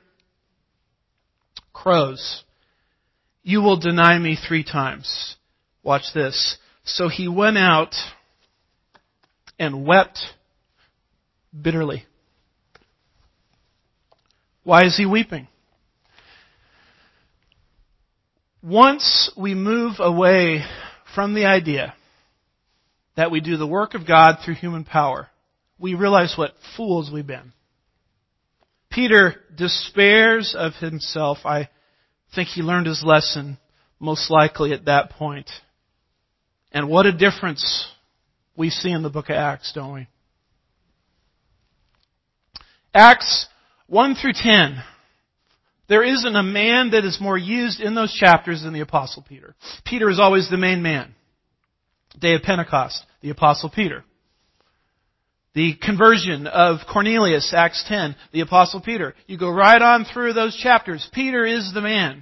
crows, "You will deny me three times." Watch this. So he went out and wept bitterly. Why is he weeping? Once we move away from the idea that we do the work of God through human power, we realize what fools we've been. Peter despairs of himself. I think he learned his lesson most likely at that point. And what a difference we see in the book of Acts, don't we? Acts one through ten. There isn't a man that is more used in those chapters than the Apostle Peter. Peter is always the main man. Day of Pentecost, the Apostle Peter. The conversion of Cornelius, Acts ten, the Apostle Peter. You go right on through those chapters. Peter is the man.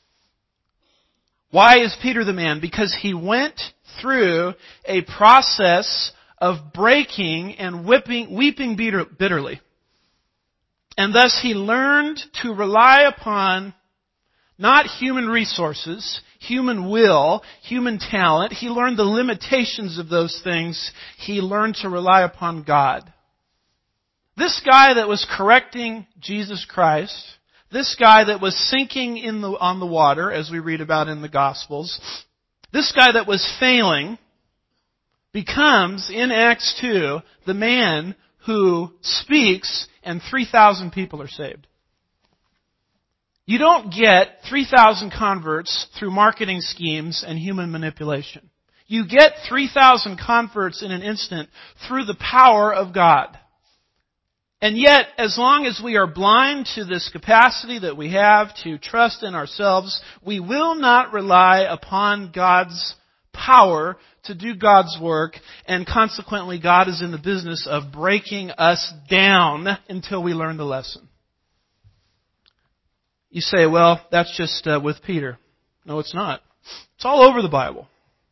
Why is Peter the man? Because he went through a process of breaking and whipping, weeping bitterly. And thus he learned to rely upon not human resources, human will, human talent. He learned the limitations of those things. He learned to rely upon God. This guy that was correcting Jesus Christ, this guy that was sinking in the, on the water, as we read about in the Gospels, this guy that was failing, becomes, in Acts two, the man who speaks and three thousand people are saved. You don't get three thousand converts through marketing schemes and human manipulation. You get three thousand converts in an instant through the power of God. And yet, as long as we are blind to this capacity that we have to trust in ourselves, we will not rely upon God's power to do God's work, and consequently God is in the business of breaking us down until we learn the lesson. You say, well, that's just uh, with Peter. No, it's not. It's all over the Bible.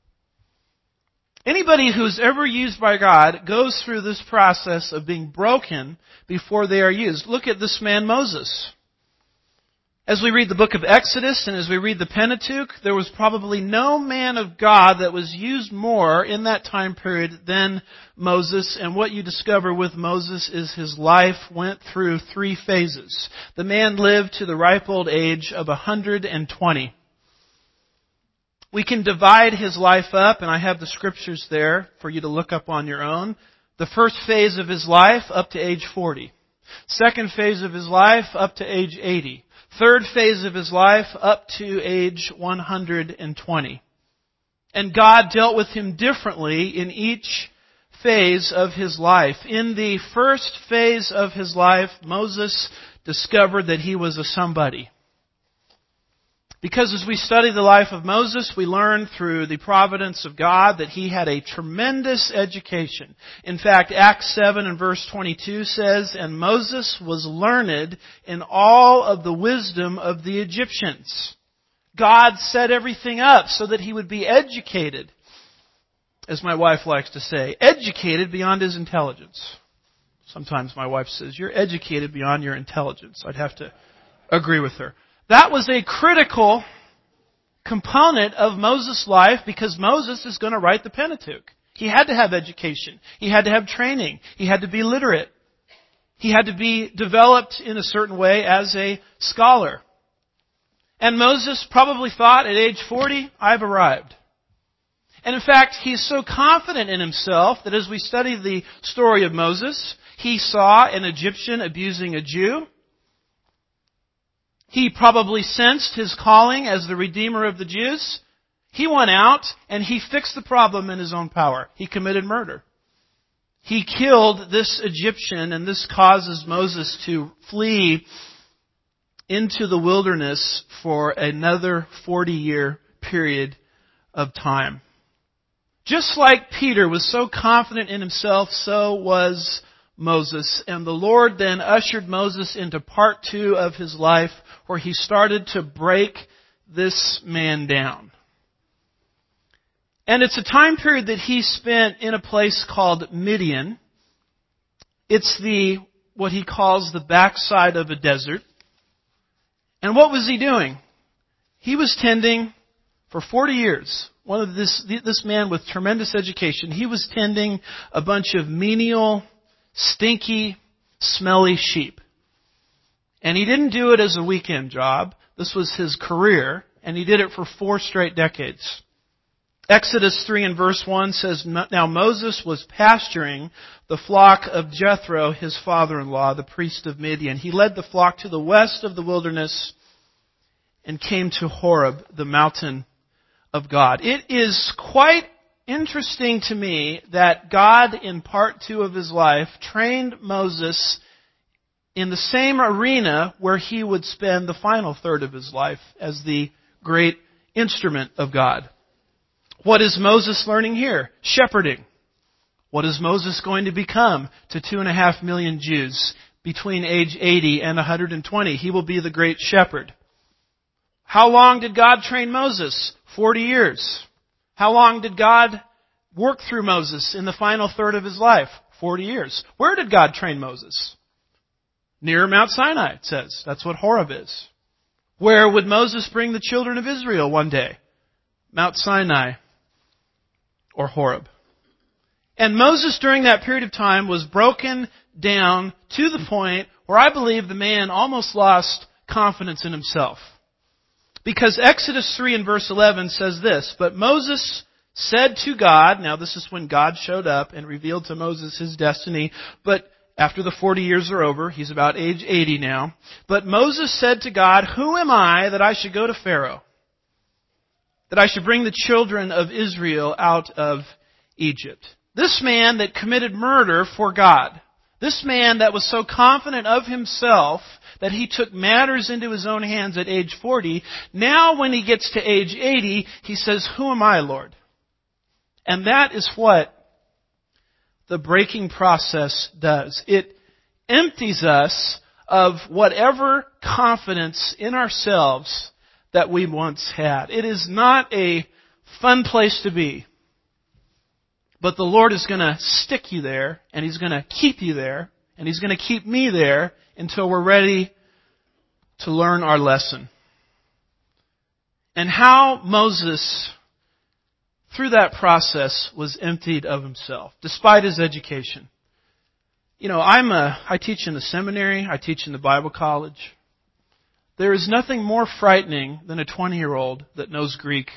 Anybody who's ever used by God goes through this process of being broken before they are used. Look at this man Moses. As we read the book of Exodus and as we read the Pentateuch, there was probably no man of God that was used more in that time period than Moses. And what you discover with Moses is his life went through three phases. The man lived to the ripe old age of one hundred twenty. We can divide his life up, and I have the scriptures there for you to look up on your own. The first phase of his life up to age forty. Second phase of his life up to age eighty. Third phase of his life up to age one hundred twenty. And God dealt with him differently in each phase of his life. In the first phase of his life, Moses discovered that he was a somebody. Because as we study the life of Moses, we learn through the providence of God that he had a tremendous education. In fact, Acts seven and verse twenty-two says, "And Moses was learned in all of the wisdom of the Egyptians." God set everything up so that he would be educated, as my wife likes to say, educated beyond his intelligence. Sometimes my wife says, "You're educated beyond your intelligence." I'd have to agree with her. That was a critical component of Moses' life because Moses is going to write the Pentateuch. He had to have education. He had to have training. He had to be literate. He had to be developed in a certain way as a scholar. And Moses probably thought at age forty, I've arrived. And in fact, he's so confident in himself that as we study the story of Moses, he saw an Egyptian abusing a Jew. He probably sensed his calling as the Redeemer of the Jews. He went out and he fixed the problem in his own power. He committed murder. He killed this Egyptian, and this causes Moses to flee into the wilderness for another forty-year period of time. Just like Peter was so confident in himself, so was Moses. And the Lord then ushered Moses into part two of his life, where he started to break this man down. And it's a time period that he spent in a place called Midian. It's the, what he calls the backside of a desert. And what was he doing? He was tending for forty years. One of this, this man with tremendous education, he was tending a bunch of menial, stinky, smelly sheep. And he didn't do it as a weekend job. This was his career, and he did it for four straight decades. Exodus three and verse one says, "Now Moses was pasturing the flock of Jethro, his father-in-law, the priest of Midian. He led the flock to the west of the wilderness and came to Horeb, the mountain of God." It is quite interesting to me that God, in part two of his life, trained Moses in the same arena where he would spend the final third of his life as the great instrument of God. What is Moses learning here? Shepherding. What is Moses going to become to two and a half million Jews between age eighty and one hundred twenty? He will be the great shepherd. How long did God train Moses? Forty years. How long did God work through Moses in the final third of his life? Forty years. Where did God train Moses? Near Mount Sinai, it says. That's what Horeb is. Where would Moses bring the children of Israel one day? Mount Sinai or Horeb. And Moses, during that period of time, was broken down to the point where I believe the man almost lost confidence in himself. Because Exodus three and verse eleven says this, "But Moses said to God," now this is when God showed up and revealed to Moses his destiny, but after the forty years are over, he's about age eighty now. "But Moses said to God, who am I that I should go to Pharaoh? That I should bring the children of Israel out of Egypt." This man that committed murder for God. This man that was so confident of himself that he took matters into his own hands at age forty. Now when he gets to age eighty, he says, "Who am I, Lord?" And that is what the breaking process does. It empties us of whatever confidence in ourselves that we once had. It is not a fun place to be. But the Lord is going to stick you there, and He's going to keep you there, and He's going to keep me there until we're ready to learn our lesson. And how Moses, through that process, was emptied of himself, despite his education. You know, I'm a, I teach in the seminary, I teach in the Bible college. There is nothing more frightening than a twenty-year-old that knows Greek.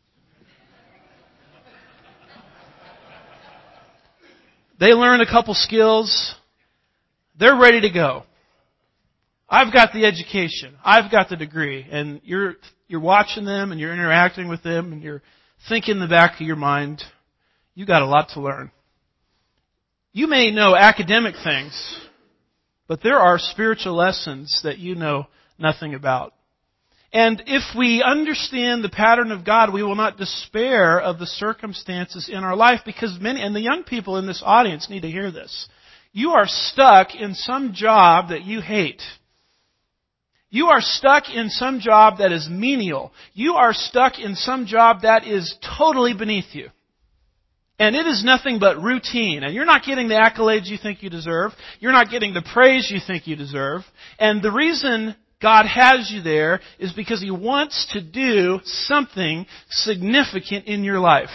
They learn a couple skills. They're ready to go. I've got the education. I've got the degree. And you're you're watching them and you're interacting with them and you're thinking in the back of your mind, you got a lot to learn. You may know academic things, but there are spiritual lessons that you know nothing about. And if we understand the pattern of God, we will not despair of the circumstances in our life, because many, and the young people in this audience need to hear this. You are stuck in some job that you hate. You are stuck in some job that is menial. You are stuck in some job that is totally beneath you. And it is nothing but routine. And you're not getting the accolades you think you deserve. You're not getting the praise you think you deserve. And the reason God has you there is because He wants to do something significant in your life.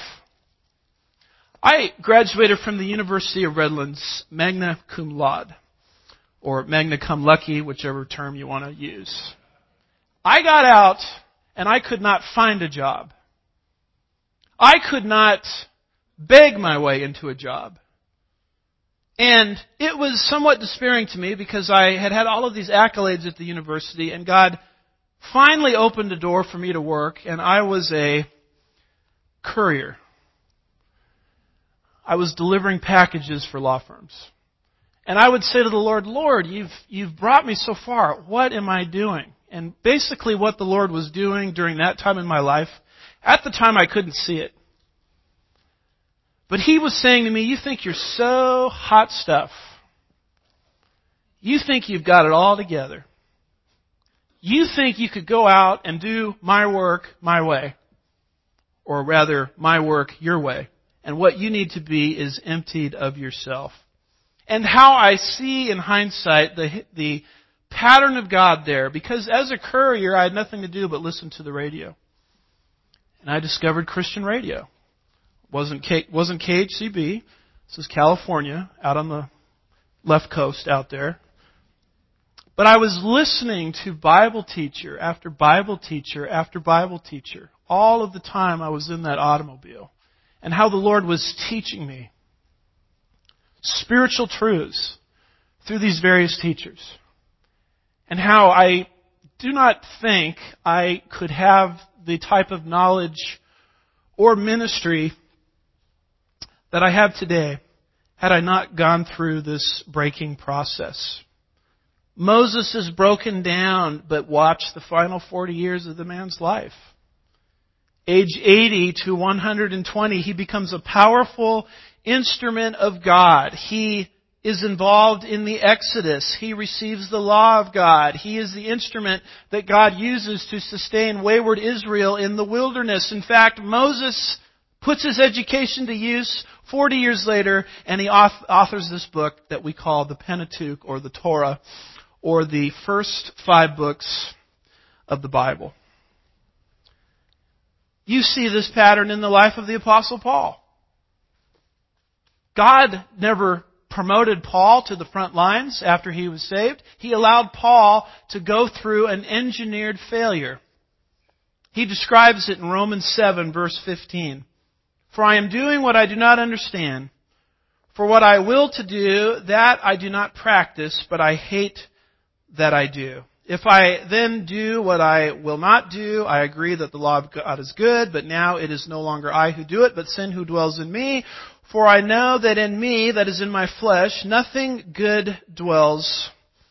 I graduated from the University of Redlands magna cum laude, or magna cum lucky, whichever term you want to use. I got out and I could not find a job. I could not beg my way into a job. And it was somewhat despairing to me because I had had all of these accolades at the university, and God finally opened a door for me to work, and I was a courier. I was delivering packages for law firms. And I would say to the Lord, Lord, you've, you've brought me so far. What am I doing? And basically what the Lord was doing during that time in my life, at the time I couldn't see it. But He was saying to me, you think you're so hot stuff. You think you've got it all together. You think you could go out and do my work my way. Or rather, my work your way. And what you need to be is emptied of yourself. And how I see in hindsight the the pattern of God there, because as a courier I had nothing to do but listen to the radio. And I discovered Christian radio. Wasn't K, wasn't K H C B. This is California, out on the left coast out there. But I was listening to Bible teacher after Bible teacher after Bible teacher all of the time I was in that automobile. And how the Lord was teaching me spiritual truths through these various teachers. And how I do not think I could have the type of knowledge or ministry that I have today had I not gone through this breaking process. Moses is broken down, but watch the final forty years of the man's life. Age eighty to one hundred twenty, he becomes a powerful instrument of God. He is involved in the Exodus. He receives the law of God. He is the instrument that God uses to sustain wayward Israel in the wilderness. In fact, Moses puts his education to use forty years later, and he authors this book that we call the Pentateuch, or the Torah, or the first five books of the Bible. You see this pattern in the life of the Apostle Paul. God never promoted Paul to the front lines after he was saved. He allowed Paul to go through an engineered failure. He describes it in Romans seven, verse fifteen. For I am doing what I do not understand. For what I will to do, that I do not practice, but I hate that I do. If I then do what I will not do, I agree that the law of God is good, but now it is no longer I who do it, but sin who dwells in me. For I know that in me, that is in my flesh, nothing good dwells.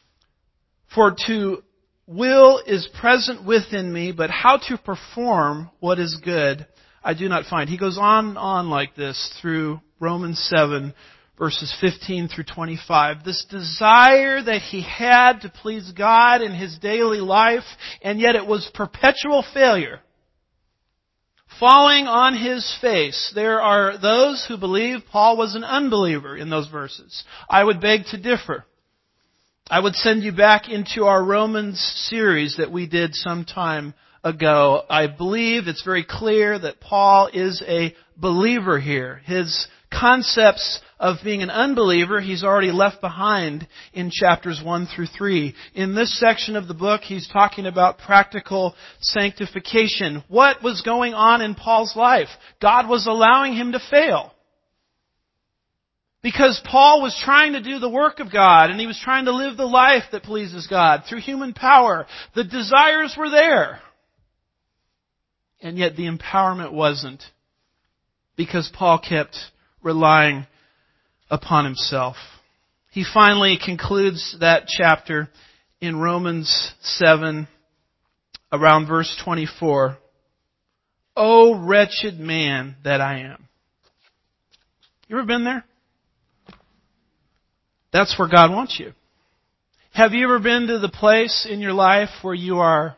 For to will is present within me, but how to perform what is good, I do not find. He goes on and on like this through Romans seven, verses fifteen through twenty-five. This desire that he had to please God in his daily life, and yet it was perpetual failure. Falling on his face. There are those who believe Paul was an unbeliever in those verses. I would beg to differ. I would send you back into our Romans series that we did some time ago. I believe it's very clear that Paul is a believer here. His concepts of being an unbeliever, he's already left behind in chapters one through three. In this section of the book, he's talking about practical sanctification. What was going on in Paul's life? God was allowing him to fail. Because Paul was trying to do the work of God, and he was trying to live the life that pleases God through human power. The desires were there. And yet the empowerment wasn't, because Paul kept relying upon himself. He finally concludes that chapter in Romans seven, around verse twenty-four. O wretched man that I am. You ever been there? That's where God wants you. Have you ever been to the place in your life where you are,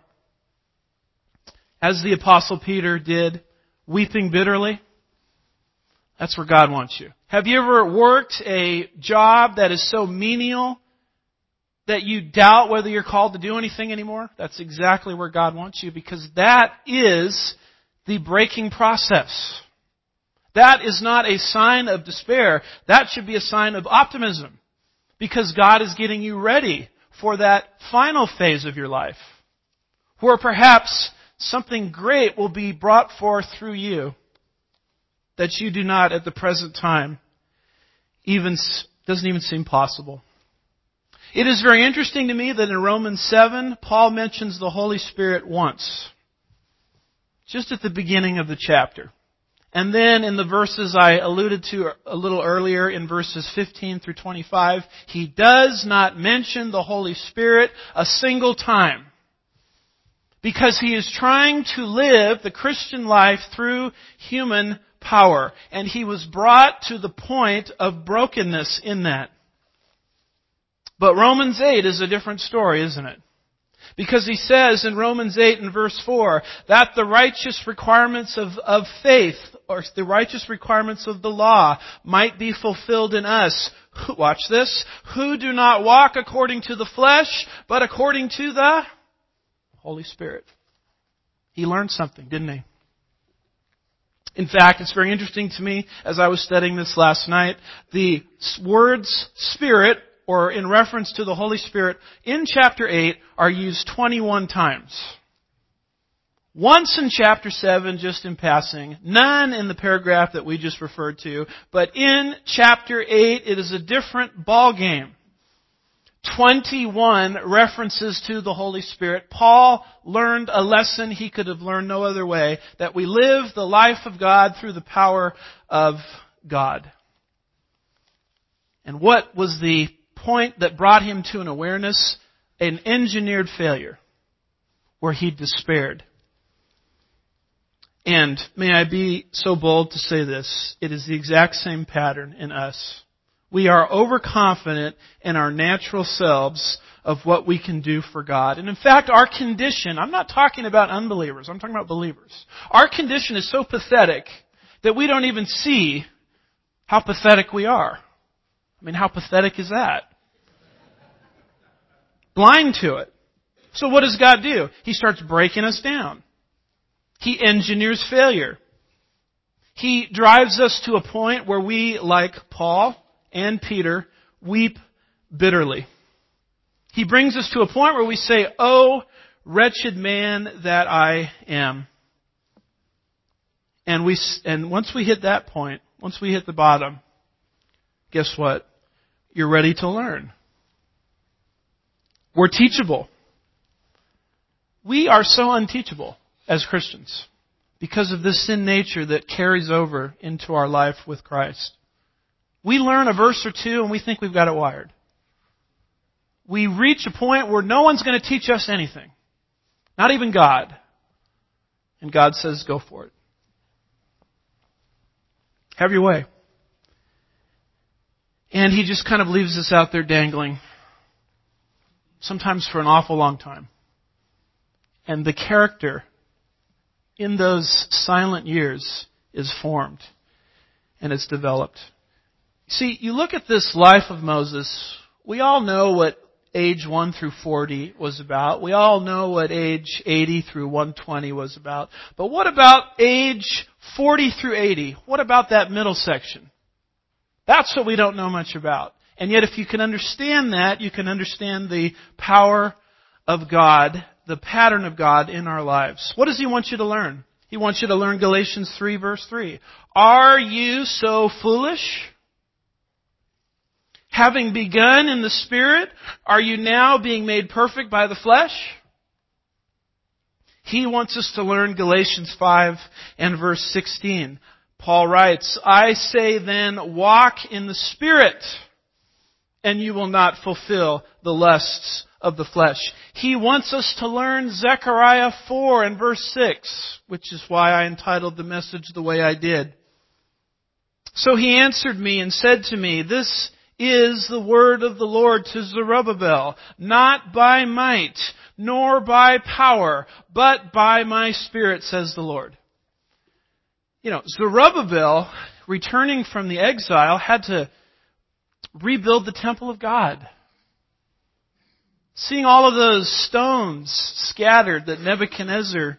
as the Apostle Peter did, weeping bitterly? That's where God wants you. Have you ever worked a job that is so menial that you doubt whether you're called to do anything anymore? That's exactly where God wants you, because that is the breaking process. That is not a sign of despair. That should be a sign of optimism, because God is getting you ready for that final phase of your life, where perhaps something great will be brought forth through you that you do not at the present time even, doesn't even seem possible. It is very interesting to me that in Romans seven, Paul mentions the Holy Spirit once, just at the beginning of the chapter. And then in the verses I alluded to a little earlier, in verses fifteen through twenty-five, he does not mention the Holy Spirit a single time, because he is trying to live the Christian life through human power. And he was brought to the point of brokenness in that. But Romans eight is a different story, isn't it? Because he says in Romans eight and verse four that the righteous requirements of, of faith, or the righteous requirements of the law, might be fulfilled in us. Watch this. Who do not walk according to the flesh, but according to the Holy Spirit. He learned something, didn't he? In fact, it's very interesting to me, as I was studying this last night, the words Spirit, or in reference to the Holy Spirit, in chapter eight are used twenty-one times. Once in chapter seven, just in passing. None in the paragraph that we just referred to. But in chapter eight, it is a different ballgame. twenty-one references to the Holy Spirit. Paul learned a lesson he could have learned no other way, that we live the life of God through the power of God. And what was the point that brought him to an awareness? An engineered failure, where he despaired. And may I be so bold to say this, it is the exact same pattern in us. We are overconfident in our natural selves of what we can do for God. And in fact, our condition, I'm not talking about unbelievers, I'm talking about believers. Our condition is so pathetic that we don't even see how pathetic we are. I mean, how pathetic is that? Blind to it. So what does God do? He starts breaking us down. He engineers failure. He drives us to a point where we, like Paul and Peter, weep bitterly. He brings us to a point where we say, "Oh, wretched man that I am." And we, and once we hit that point, once we hit the bottom, guess what? You're ready to learn. We're teachable. We are so unteachable as Christians because of this sin nature that carries over into our life with Christ. We learn a verse or two and we think we've got it wired. We reach a point where no one's going to teach us anything. Not even God. And God says, go for it. Have your way. And He just kind of leaves us out there dangling. Sometimes for an awful long time. And the character in those silent years is formed. And it's developed. See, you look at this life of Moses, we all know what age one through forty was about. We all know what age eighty through one twenty was about. But what about age forty through eighty? What about that middle section? That's what we don't know much about. And yet if you can understand that, you can understand the power of God, the pattern of God in our lives. What does He want you to learn? He wants you to learn Galatians three verse three. Are you so foolish? Having begun in the Spirit, are you now being made perfect by the flesh? He wants us to learn Galatians five and verse sixteen. Paul writes, I say then, walk in the Spirit, and you will not fulfill the lusts of the flesh. He wants us to learn Zechariah four and verse six, which is why I entitled the message the way I did. So he answered me and said to me, this is the word of the Lord to Zerubbabel, not by might, nor by power, but by my Spirit, says the Lord. You know, Zerubbabel, returning from the exile, had to rebuild the temple of God. Seeing all of those stones scattered that Nebuchadnezzar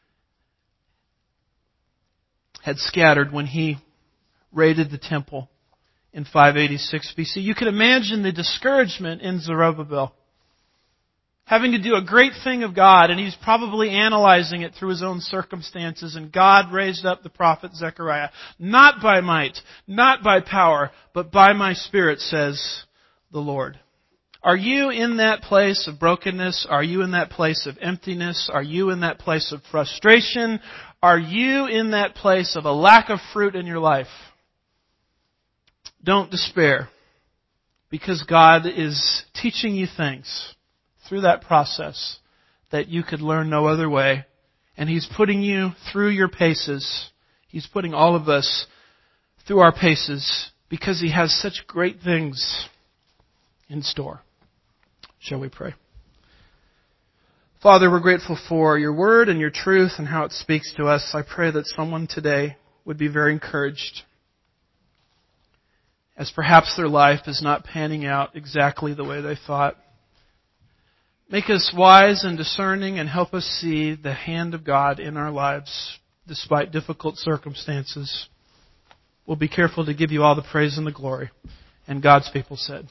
had scattered when he raided the temple in five eighty-six B C. You can imagine the discouragement in Zerubbabel. Having to do a great thing of God, and he's probably analyzing it through his own circumstances, and God raised up the prophet Zechariah. Not by might, not by power, but by my Spirit, says the Lord. Are you in that place of brokenness? Are you in that place of emptiness? Are you in that place of frustration? Are you in that place of a lack of fruit in your life? Don't despair, because God is teaching you things through that process that you could learn no other way. And He's putting you through your paces. He's putting all of us through our paces because He has such great things in store. Shall we pray? Father, we're grateful for Your Word and Your truth and how it speaks to us. I pray that someone today would be very encouraged, as perhaps their life is not panning out exactly the way they thought. Make us wise and discerning and help us see the hand of God in our lives despite difficult circumstances. We'll be careful to give You all the praise and the glory. And God's people said.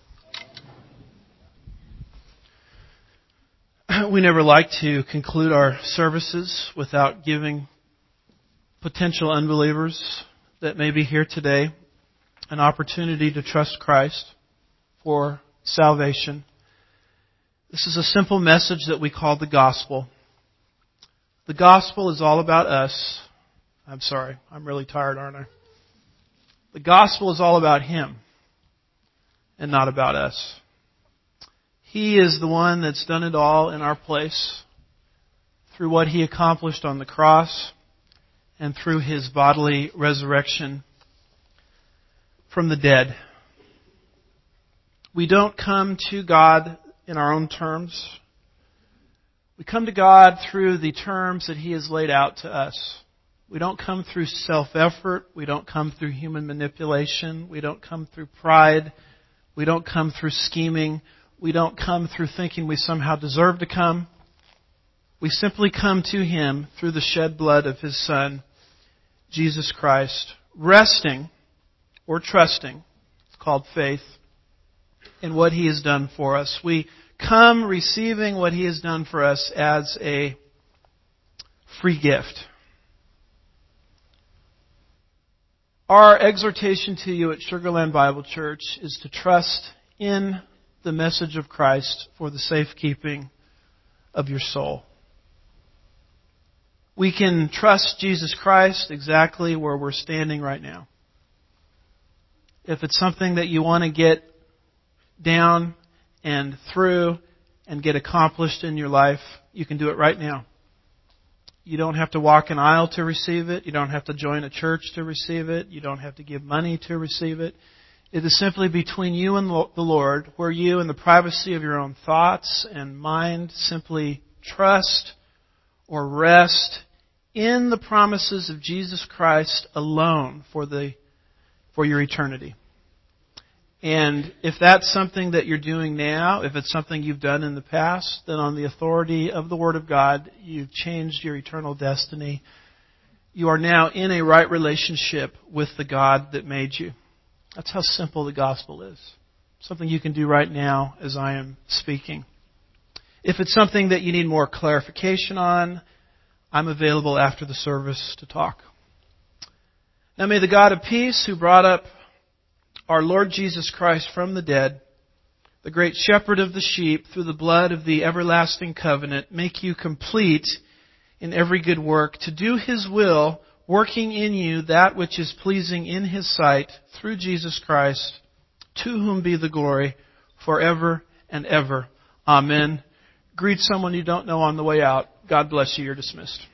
We never like to conclude our services without giving potential unbelievers that may be here today an opportunity to trust Christ for salvation. This is a simple message that we call the gospel. The gospel is all about us. I'm sorry, I'm really tired, aren't I? The gospel is all about Him and not about us. He is the one that's done it all in our place through what He accomplished on the cross and through His bodily resurrection from the dead. We don't come to God in our own terms. We come to God through the terms that He has laid out to us. We don't come through self-effort. We don't come through human manipulation. We don't come through pride. We don't come through scheming. We don't come through thinking we somehow deserve to come. We simply come to Him through the shed blood of His Son, Jesus Christ, resting or trusting, it's called faith, in what He has done for us. We come receiving what He has done for us as a free gift. Our exhortation to you at Sugarland Bible Church is to trust in the message of Christ for the safekeeping of your soul. We can trust Jesus Christ exactly where we're standing right now. If it's something that you want to get down and through and get accomplished in your life, you can do it right now. You don't have to walk an aisle to receive it. You don't have to join a church to receive it. You don't have to give money to receive it. It is simply between you and the Lord, where you, in the privacy of your own thoughts and mind, simply trust or rest in the promises of Jesus Christ alone for the for your eternity. And if that's something that you're doing now, if it's something you've done in the past, then on the authority of the Word of God, you've changed your eternal destiny. You are now in a right relationship with the God that made you. That's how simple the gospel is. Something you can do right now as I am speaking. If it's something that you need more clarification on, I'm available after the service to talk. Now may the God of peace, who brought up our Lord Jesus Christ from the dead, the great shepherd of the sheep, through the blood of the everlasting covenant, make you complete in every good work, to do His will, working in you that which is pleasing in His sight, through Jesus Christ, to whom be the glory forever and ever. Amen. Greet someone you don't know on the way out. God bless you. You're dismissed.